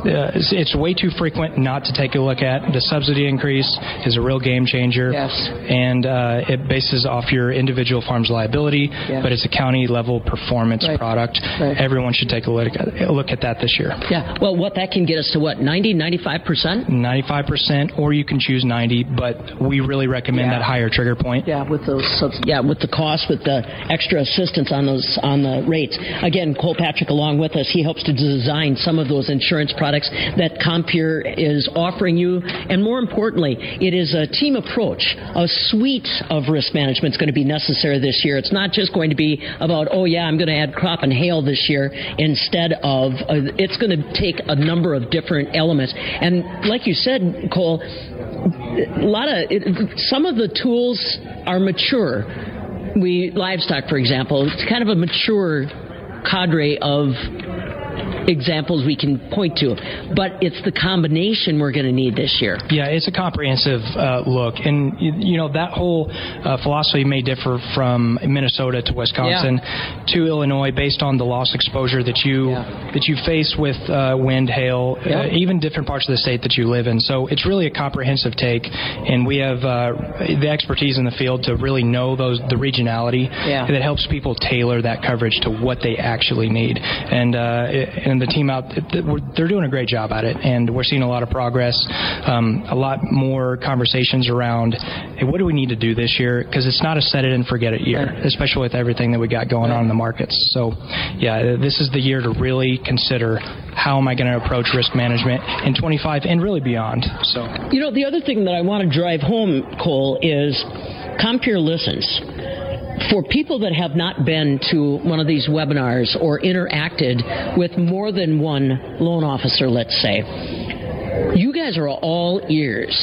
it's way too frequent not to take a look at. The subsidy increase is a real game changer. Yes. And it bases off your individual farm's liability, but it's a county-level performance product. Right. Everyone should take a look at that this year. Yeah. Well, that can get us to what, 90, 95%? 95%, or you can choose 90, but we really recommend that higher trigger point. Yeah, with those with the cost, with the extra assistance on the rates. Again, Cole Patrick along with us, he helps to design some of those insurance products that Compeer is offering you. And more importantly, it is a team approach. A suite of risk management is going to be necessary this year. It's not just going to be about, I'm going to add crop and hail this year. Instead of, it's going to take a number of different elements. And like you said, Cole, some of the tools are mature. Livestock, for example, it's kind of a mature cadre of examples we can point to, but it's the combination we're going to need this year. Yeah, it's a comprehensive look, and that whole philosophy may differ from Minnesota to Wisconsin to Illinois based on the loss exposure that you face with wind, hail, even different parts of the state that you live in. So it's really a comprehensive take, and we have the expertise in the field to really know the regionality that helps people tailor that coverage to what they actually need. And the team they're doing a great job at it, and we're seeing a lot of progress, a lot more conversations around, hey, what do we need to do this year? Because it's not a set it and forget it year, especially with everything that we got going on in the markets. So, this is the year to really consider how am I going to approach risk management in 25 and really beyond. So, the other thing that I want to drive home, Cole, is Compeer listens. For people that have not been to one of these webinars or interacted with more than one loan officer, let's say, you guys are all ears.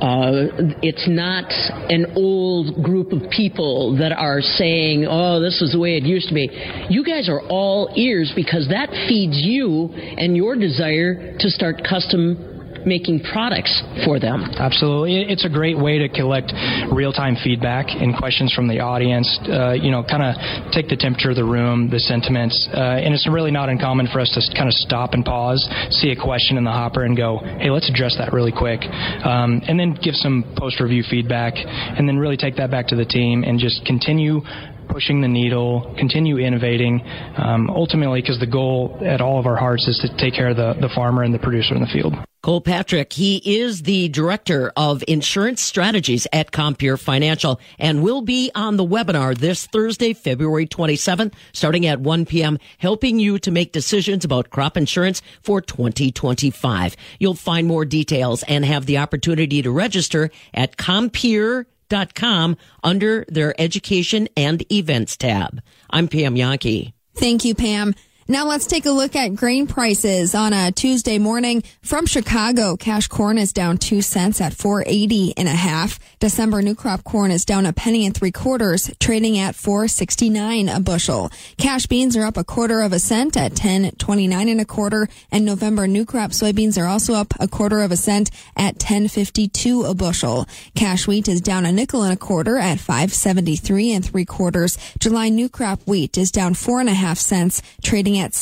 It's not an old group of people that are saying, this is the way it used to be. You guys are all ears because that feeds you and your desire to start custom making products for them. Absolutely. It's a great way to collect real-time feedback and questions from the audience, kind of take the temperature of the room, the sentiments, and it's really not uncommon for us to kind of stop and pause, see a question in the hopper and go, hey, let's address that really quick, and then give some post-review feedback, and then really take that back to the team and just continue pushing the needle, continue innovating, ultimately because the goal at all of our hearts is to take care of the farmer and the producer in the field. Cole Patrick, he is the Director of Insurance Strategies at Compeer Financial and will be on the webinar this Thursday, February 27th, starting at 1 p.m., helping you to make decisions about crop insurance for 2025. You'll find more details and have the opportunity to register at Compeer.com under their Education and Events tab. I'm Pam Yankee. Thank you, Pam. Now let's take a look at grain prices on a Tuesday morning. From Chicago, cash corn is down 2 cents at $4.80.5. December new crop corn is down 1 3/4, trading at $4.69 a bushel. Cash beans are up 1/4 cent at $10.29 1/4, and November new crop soybeans are also up 1/4 cent at $10.52 a bushel. Cash wheat is down 1 1/4 at $5.73 3/4. July new crop wheat is down 4.5 cents, trading at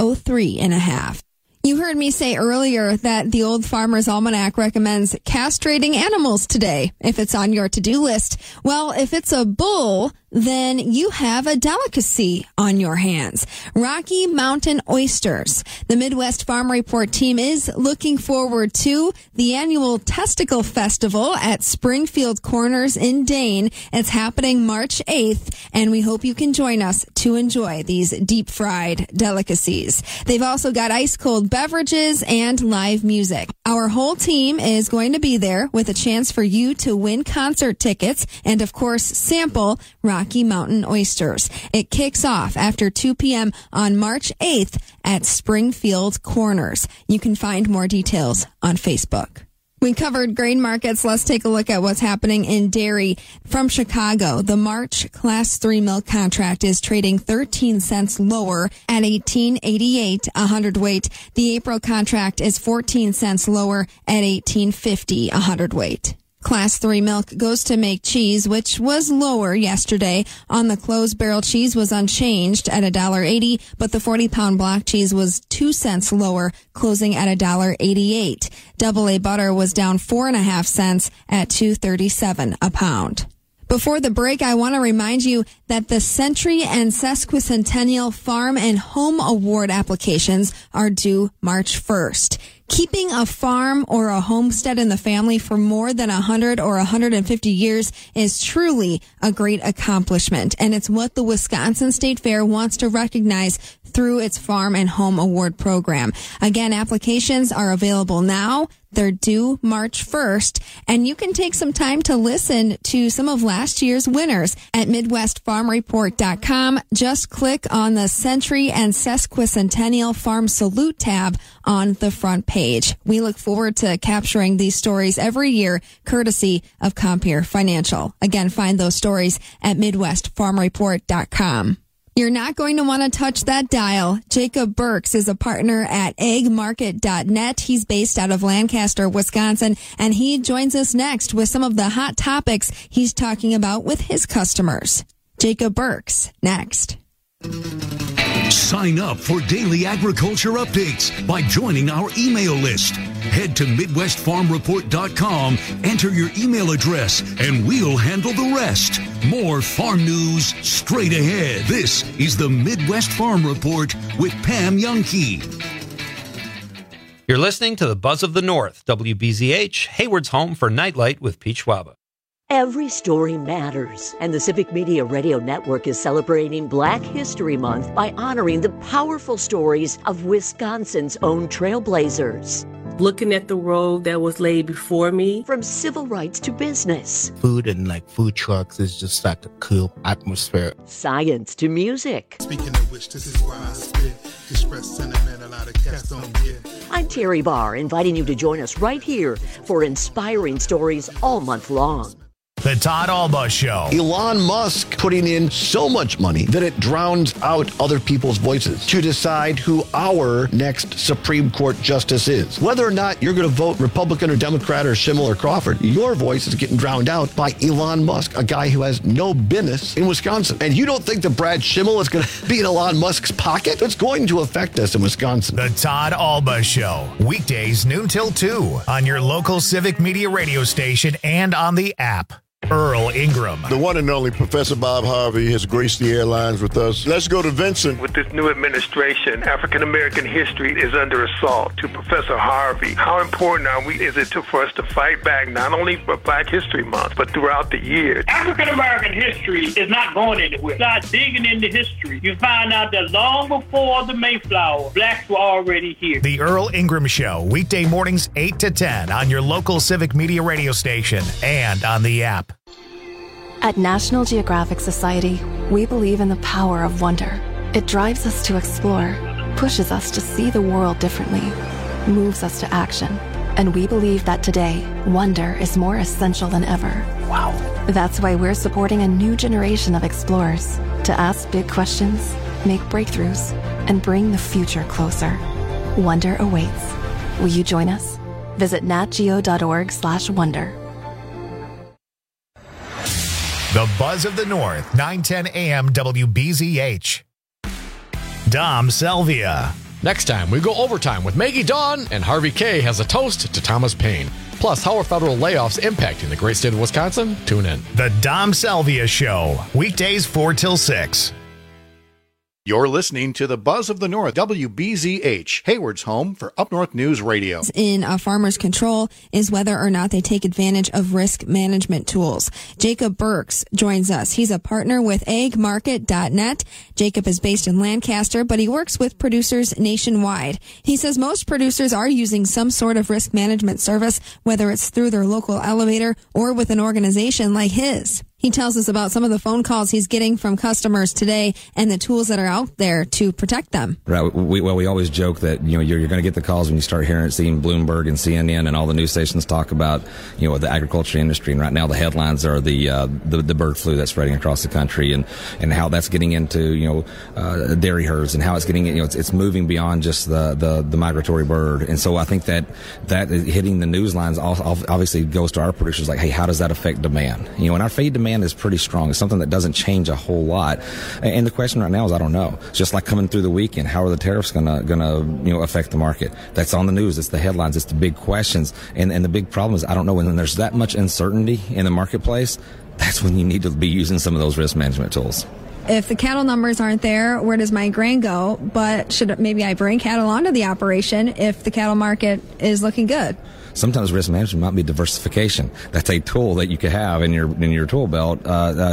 $6.03.5. You heard me say earlier that the Old Farmer's Almanac recommends castrating animals today, if it's on your to-do list. Well, if it's a bull, then you have a delicacy on your hands. Rocky Mountain oysters. The Midwest Farm Report team is looking forward to the annual Testicle Festival at Springfield Corners in Dane. It's happening March 8th, and we hope you can join us to enjoy these deep-fried delicacies. They've also got ice-cold beverages and live music. Our whole team is going to be there with a chance for you to win concert tickets and, of course, sample Rocky Mountain oysters. It kicks off after 2 p.m. on March 8th at Springfield Corners. You can find more details on Facebook. We covered grain markets. Let's take a look at what's happening in dairy. From Chicago, the March Class 3 milk contract is trading 13 cents lower at $18.88 a hundredweight. The April contract is 14 cents lower at $18.50 a hundredweight. Class 3 milk goes to make cheese, which was lower yesterday. On the closed barrel, cheese was unchanged at $1.80, but the 40-pound block cheese was 2 cents lower, closing at $1.88. AA butter was down 4.5 cents at $2.37 a pound. Before the break, I want to remind you that the Century and Sesquicentennial Farm and Home Award applications are due March 1st. Keeping a farm or a homestead in the family for more than 100 or 150 years is truly a great accomplishment, and it's what the Wisconsin State Fair wants to recognize through its Farm and Home Award program. Again, applications are available now. They're due March 1st, and you can take some time to listen to some of last year's winners at MidwestFarmReport.com. Just click on the Century and Sesquicentennial Farm Salute tab on the front page. We look forward to capturing these stories every year, courtesy of Compeer Financial. Again, find those stories at MidwestFarmReport.com. You're not going to want to touch that dial. Jacob Burks is a partner at eggmarket.net. He's based out of Lancaster, Wisconsin, and he joins us next with some of the hot topics he's talking about with his customers. Jacob Burks, next. Sign up for daily agriculture updates by joining our email list. Head to MidwestFarmReport.com, enter your email address, and we'll handle the rest. More farm news straight ahead. This is the Midwest Farm Report with Pam Youngkey. You're listening to the Buzz of the North, WBZH, Hayward's home for Nightlight with Pete Schwaba. Every story matters, and the Civic Media Radio Network is celebrating Black History Month by honoring the powerful stories of Wisconsin's own trailblazers. Looking at the road that was laid before me. From civil rights to business. Food and food trucks is just like a cool atmosphere. Science to music. Speaking of which, this is why I spit. Express sentiment a lot of cats don't get. I'm Terry Barr, inviting you to join us right here for inspiring stories all month long. The Todd Alba Show. Elon Musk putting in so much money that it drowns out other people's voices to decide who our next Supreme Court justice is. Whether or not you're going to vote Republican or Democrat or Schimmel or Crawford, your voice is getting drowned out by Elon Musk, a guy who has no business in Wisconsin. And you don't think that Brad Schimmel is going to be in Elon Musk's pocket? It's going to affect us in Wisconsin. The Todd Alba Show. Weekdays noon till 2 on your local Civic Media radio station and on the app. Earl Ingram. The one and only Professor Bob Harvey has graced the airlines with us. Let's go to Vincent. With this new administration, African-American history is under assault. To Professor Harvey, how important is it for us to fight back not only for Black History Month, but throughout the year? African-American history is not going anywhere. Start digging into history. You find out that long before the Mayflower, blacks were already here. The Earl Ingram Show, weekday mornings 8 to 10 on your local Civic Media radio station and on the app. At National Geographic Society, we believe in the power of wonder. It drives us to explore, pushes us to see the world differently, moves us to action. And we believe that today, wonder is more essential than ever. Wow. That's why we're supporting a new generation of explorers to ask big questions, make breakthroughs, and bring the future closer. Wonder awaits. Will you join us? Visit natgeo.org/wonder. The Buzz of the North, 910 AM WBZH. Dom Selvia. Next time, we go overtime with Maggie Dawn, and Harvey K has a toast to Thomas Paine. Plus, how are federal layoffs impacting the great state of Wisconsin? Tune in. The Dom Selvia Show, weekdays 4 till 6. You're listening to the Buzz of the North, WBZH, Hayward's home for Up North News Radio. In a farmer's control is whether or not they take advantage of risk management tools. Jacob Burks joins us. He's a partner with eggmarket.net. Jacob is based in Lancaster, but he works with producers nationwide. He says most producers are using some sort of risk management service, whether it's through their local elevator or with an organization like his. He tells us about some of the phone calls he's getting from customers today and the tools that are out there to protect them. Right. We always joke that, you're going to get the calls when you start seeing Bloomberg and CNN and all the news stations talk about, the agriculture industry. And right now the headlines are the bird flu that's spreading across the country and how that's getting into, dairy herds and how it's getting, it's moving beyond just the migratory bird. And so I think that hitting the news lines obviously goes to our producers like, hey, how does that affect demand? And our feed demand is pretty strong. It's something that doesn't change a whole lot. And the question right now is, I don't know. It's just like coming through the weekend. How are the tariffs gonna affect the market? That's on the news. It's the headlines. It's the big questions. And the big problem is, I don't know. When there's that much uncertainty in the marketplace, that's when you need to be using some of those risk management tools. If the cattle numbers aren't there, where does my grain go? But should maybe I bring cattle onto the operation if the cattle market is looking good? Sometimes risk management might be diversification. That's a tool that you could have in your tool belt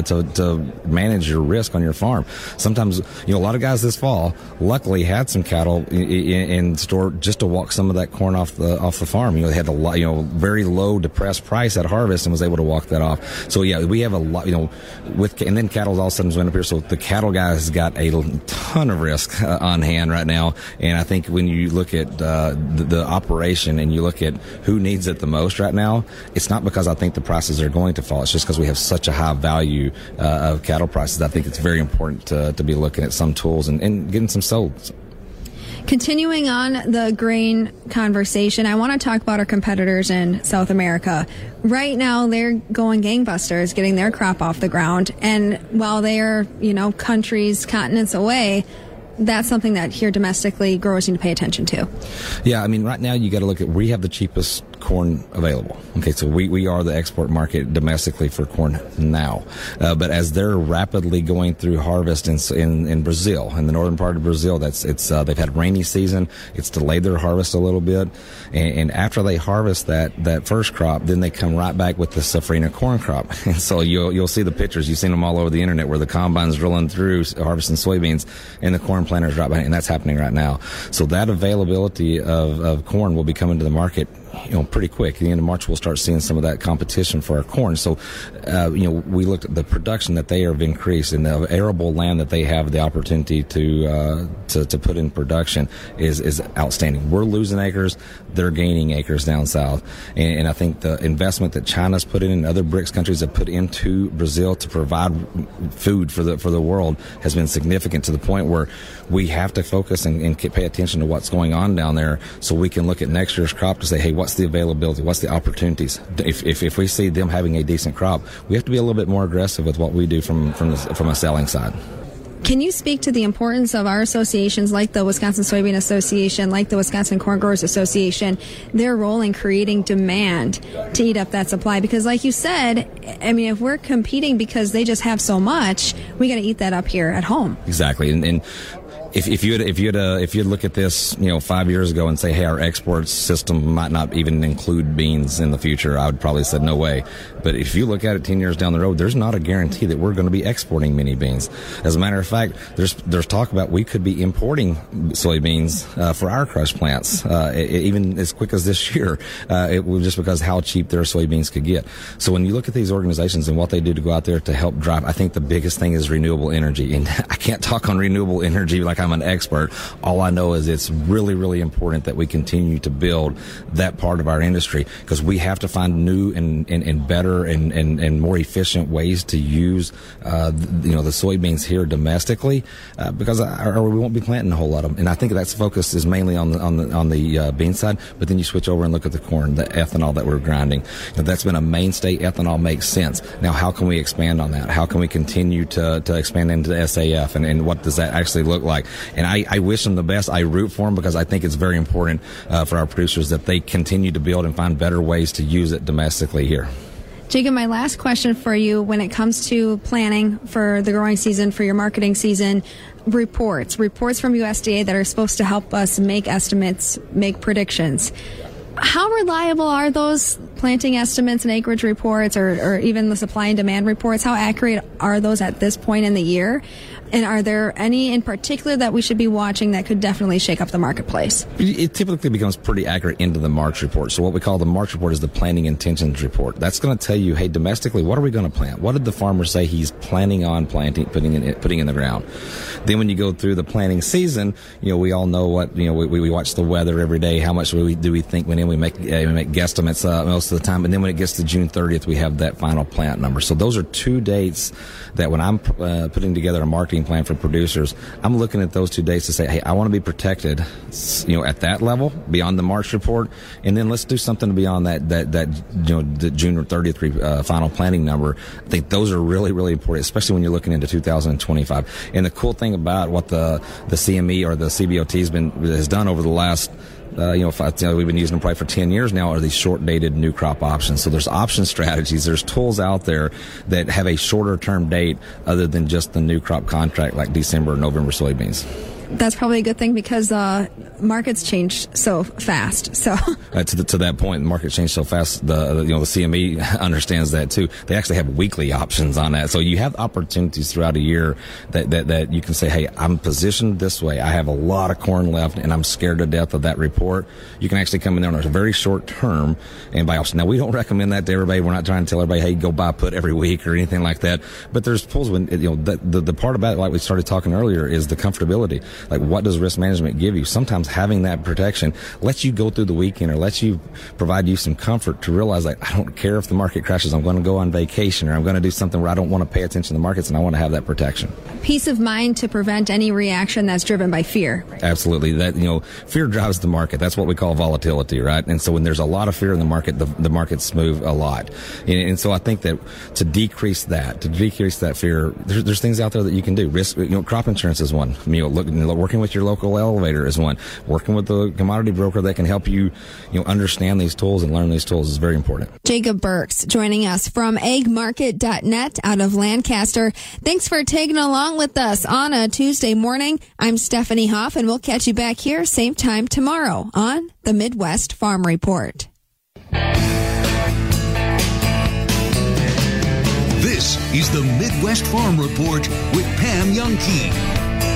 to manage your risk on your farm. Sometimes, a lot of guys this fall luckily had some cattle in store just to walk some of that corn off the farm. They had a very low depressed price at harvest and was able to walk that off. So yeah, we have a lot. And then cattle all of a sudden went up here. So the cattle guys got a ton of risk on hand right now. And I think when you look at the operation and you look at who needs it the most right now, it's not because I think the prices are going to fall. It's just because we have such a high value of cattle prices. I think it's very important to be looking at some tools and getting some sold. Continuing on the grain conversation, I want to talk about our competitors in South America. Right now, they're going gangbusters, getting their crop off the ground. And while they are, countries, continents away, that's something that here domestically growers need to pay attention to. Yeah, right now you got to look at, we have the cheapest corn available. Okay, so we are the export market domestically for corn now. But as they're rapidly going through harvest in Brazil, in the northern part of Brazil, they've had a rainy season. It's delayed their harvest a little bit. And after they harvest that first crop, then they come right back with the safrinha corn crop. And so you'll see the pictures. You've seen them all over the internet where the combine's drilling through harvesting soybeans and the corn planters right behind, and that's happening right now. So that availability of corn will be coming to the market pretty quick. At the end of March, we'll start seeing some of that competition for our corn. So, we looked at the production that they have increased and the arable land that they have the opportunity to put in production is outstanding. We're losing acres. They're gaining acres down south. And I think the investment that China's put in and other BRICS countries have put into Brazil to provide food for the world has been significant to the point where we have to focus and pay attention to what's going on down there so we can look at next year's crop to say, hey, what's the availability? What's the opportunities? If we see them having a decent crop, we have to be a little bit more aggressive with what we do from a selling side. Can you speak to the importance of our associations like the Wisconsin Soybean Association, like the Wisconsin Corn Growers Association, their role in creating demand to eat up that supply? Because like you said, if we're competing because they just have so much, we got to eat that up here at home. Exactly. And if you'd look at this, 5 years ago and say, hey, our export system might not even include beans in the future, I would probably say no way. But if you look at it 10 years down the road, there's not a guarantee that we're going to be exporting many beans. As a matter of fact, there's talk about we could be importing soybeans for our crush plants, even as quick as this year, just because how cheap their soybeans could get. So when you look at these organizations and what they do to go out there to help drive, I think the biggest thing is renewable energy. And I can't talk on renewable energy like I'm an expert. All I know is it's really, really important that we continue to build that part of our industry because we have to find new and better and more efficient ways to use the soybeans here domestically because or we won't be planting a whole lot of them. And I think that's focus is mainly on the bean side. But then you switch over and look at the corn, the ethanol that we're grinding. That's been a mainstay. Ethanol makes sense. Now, how can we expand on that? How can we continue to expand into the SAF and what does that actually look like? And I wish them the best. I root for them because I think it's very important for our producers that they continue to build and find better ways to use it domestically here. Jacob, my last question for you when it comes to planning for the growing season, for your marketing season, reports from USDA that are supposed to help us make estimates, make predictions. How reliable are those planting estimates and acreage reports or even the supply and demand reports, how accurate are those at this point in the year? And are there any in particular that we should be watching that could definitely shake up the marketplace? It typically becomes pretty accurate into the March report. So what we call the March report is the planting intentions report. That's going to tell you, hey, domestically, what are we going to plant? What did the farmer say he's planning on planting, putting in the ground? Then when you go through the planting season, we all know what, we watch the weather every day. How much do we think when we make guesstimates most of the time. And then when it gets to June 30th, we have that final plant number. So those are two dates that when I'm putting together a marketing plan for producers, I'm looking at those 2 dates to say, hey, I want to be protected, at that level beyond the March report, and then let's do something beyond that the June 30th final planting number. I think those are really, really important, especially when you're looking into 2025. And the cool thing about what the CME or the CBOT has done over the last we've been using them probably for 10 years now, are these short-dated new crop options. So there's option strategies. There's tools out there that have a shorter-term date other than just the new crop contract like December or November soybeans. That's probably a good thing because markets change so fast. So to that point, the market changed so fast. The CME understands that too. They actually have weekly options on that. So you have opportunities throughout a year that you can say, hey, I'm positioned this way. I have a lot of corn left, and I'm scared to death of that report. You can actually come in there on a very short term and buy options. Now, we don't recommend that to everybody. We're not trying to tell everybody, hey, go buy put every week or anything like that. But there's pulls when the part about it, like we started talking earlier, is the comfortability. Like, what does risk management give you? Sometimes having that protection lets you go through the weekend or lets you provide you some comfort to realize, like, I don't care if the market crashes. I'm going to go on vacation, or I'm going to do something where I don't want to pay attention to the markets, and I want to have that protection. Peace of mind to prevent any reaction that's driven by fear. Absolutely. That, fear drives the market. That's what we call volatility, right? And so when there's a lot of fear in the market, the markets move a lot. And so I think that to decrease that fear, there's things out there that you can do. Risk, crop insurance is one. Working with your local elevator is one. Working with the commodity broker that can help you, understand these tools and learn these tools is very important. Jacob Burks joining us from agmarket.net out of Lancaster. Thanks for tagging along with us on a Tuesday morning. I'm Stephanie Hoff, and we'll catch you back here same time tomorrow on the Midwest Farm Report. This is the Midwest Farm Report with Pam Youngkey.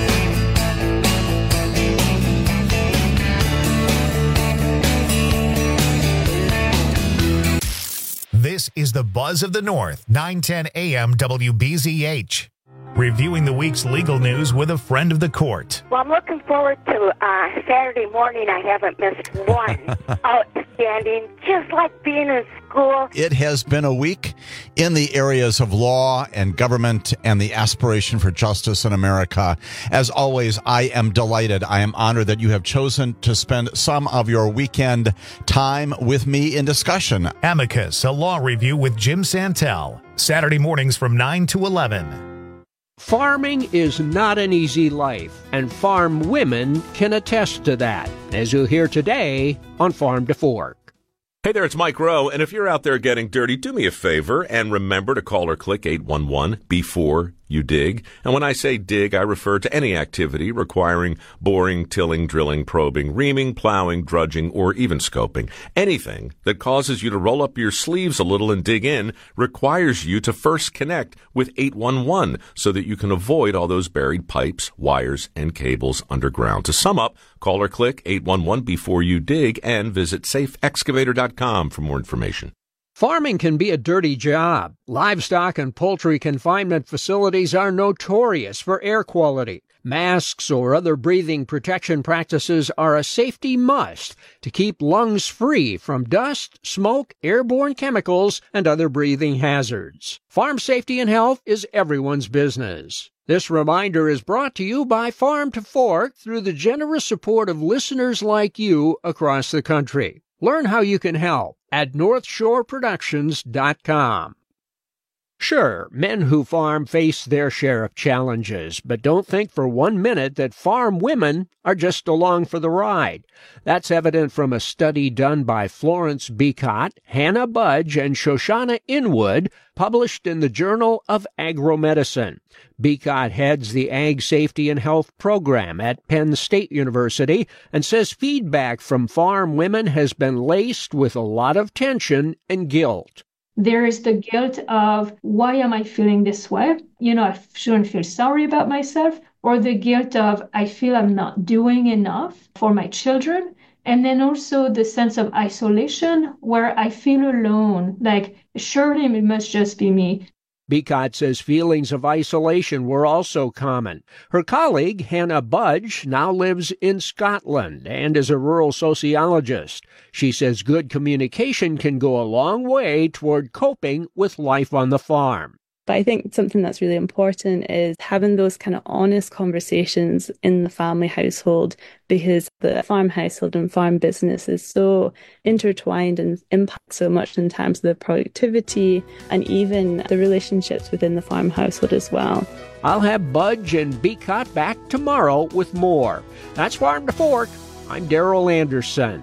This is the Buzz of the North, 910 AM WBZH. Reviewing the week's legal news with a friend of the court. Well, I'm looking forward to Saturday morning. I haven't missed one. Outstanding, just like being in school. It has been a week in the areas of law and government and the aspiration for justice in America. As always, I am delighted. I am honored that you have chosen to spend some of your weekend time with me in discussion. Amicus, a law review with Jim Santel. Saturday mornings from 9 to 11. Farming is not an easy life, and farm women can attest to that, as you'll hear today on Farm to Fork. Hey there, it's Mike Rowe, and if you're out there getting dirty, do me a favor and remember to call or click 811 before you dig. And when I say dig, I refer to any activity requiring boring, tilling, drilling, probing, reaming, plowing, drudging, or even scoping. Anything that causes you to roll up your sleeves a little and dig in requires you to first connect with 811 so that you can avoid all those buried pipes, wires, and cables underground. To sum up, call or click 811 before you dig and visit safeexcavator.com for more information. Farming can be a dirty job. Livestock and poultry confinement facilities are notorious for air quality. Masks or other breathing protection practices are a safety must to keep lungs free from dust, smoke, airborne chemicals, and other breathing hazards. Farm safety and health is everyone's business. This reminder is brought to you by Farm to Fork through the generous support of listeners like you across the country. Learn how you can help at NorthshoreProductions.com. Sure, men who farm face their share of challenges, but don't think for 1 minute that farm women are just along for the ride. That's evident from a study done by Florence Beacott, Hannah Budge, and Shoshana Inwood, published in the Journal of Agromedicine. Beacott heads the Ag Safety and Health program at Penn State University and says feedback from farm women has been laced with a lot of tension and guilt. There is the guilt of, why am I feeling this way? I shouldn't feel sorry about myself. Or the guilt of, I feel I'm not doing enough for my children. And then also the sense of isolation, where I feel alone. Like, surely it must just be me. Beacott says feelings of isolation were also common. Her colleague, Hannah Budge, now lives in Scotland and is a rural sociologist. She says good communication can go a long way toward coping with life on the farm. But I think something that's really important is having those kind of honest conversations in the family household, because the farm household and farm business is so intertwined and impacts so much in terms of the productivity and even the relationships within the farm household as well. I'll have Budge and Beacott back tomorrow with more. That's Farm to Fork. I'm Darrell Anderson.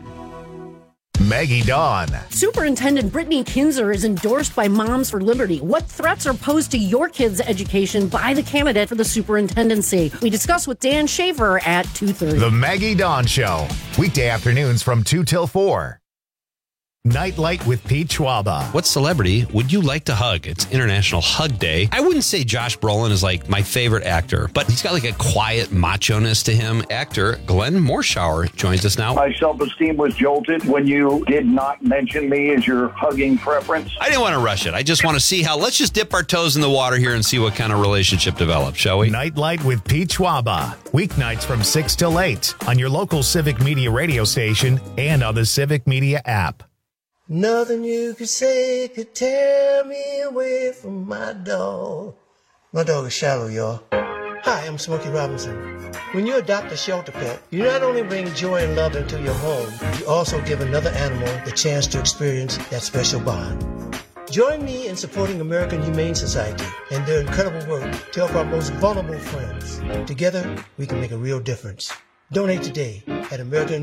Maggie Dawn. Superintendent Brittany Kinzer is endorsed by Moms for Liberty. What threats are posed to your kids' education by the candidate for the superintendency? We discuss with Dan Schaefer at 2:30. The Maggie Dawn Show. Weekday afternoons from 2 till 4. Nightlight with Pete Schwaba. What celebrity would you like to hug? It's International Hug Day. I wouldn't say Josh Brolin is like my favorite actor, but he's got like a quiet macho-ness to him. Actor Glenn Morshower joins us now. My self-esteem was jolted when you did not mention me as your hugging preference. I didn't want to rush it. I just want to see let's just dip our toes in the water here and see what kind of relationship develops, shall we? Nightlight with Pete Schwaba. Weeknights from 6 till 8 on your local Civic Media radio station and on the Civic Media app. Nothing you could say could tear me away from my dog. My dog is Shallow, y'all. Hi, I'm Smokey Robinson. When you adopt a shelter pet, you not only bring joy and love into your home, you also give another animal the chance to experience that special bond. Join me in supporting American Humane Society and their incredible work to help our most vulnerable friends. Together, we can make a real difference. Donate today at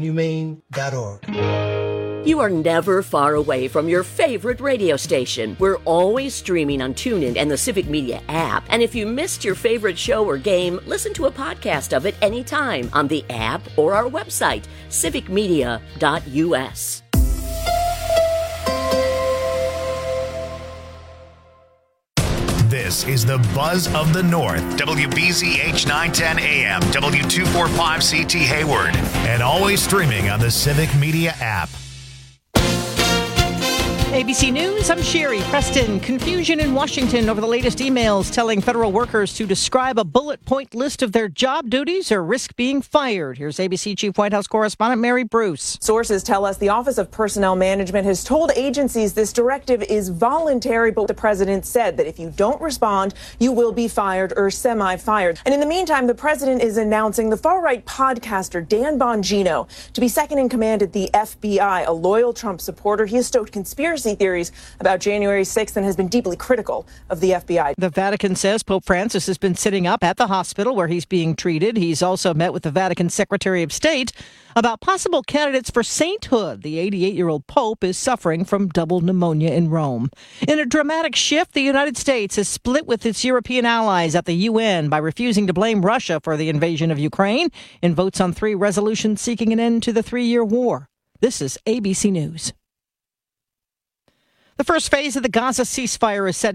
AmericanHumane.org. You are never far away from your favorite radio station. We're always streaming on TuneIn and the Civic Media app. And if you missed your favorite show or game, listen to a podcast of it anytime on the app or our website, civicmedia.us. This is the Buzz of the North. WBZH 910 AM, W245CT Hayward, and always streaming on the Civic Media app. ABC News, I'm Sherry Preston. Confusion in Washington over the latest emails telling federal workers to describe a bullet point list of their job duties or risk being fired. Here's ABC Chief White House Correspondent Mary Bruce. Sources tell us the Office of Personnel Management has told agencies this directive is voluntary, but the president said that if you don't respond, you will be fired or semi-fired. And in the meantime, the president is announcing the far-right podcaster Dan Bongino to be second in command at the FBI, a loyal Trump supporter. He has stoked conspiracy theories about January 6th and has been deeply critical of the FBI. The Vatican says Pope Francis has been sitting up at the hospital where he's being treated. He's also met with the Vatican Secretary of State about possible candidates for sainthood. The 88-year-old Pope is suffering from double pneumonia in Rome. In a dramatic shift, the United States has split with its European allies at the UN by refusing to blame Russia for the invasion of Ukraine and votes on 3 resolutions seeking an end to the 3-year war. This is ABC News. The first phase of the Gaza ceasefire is set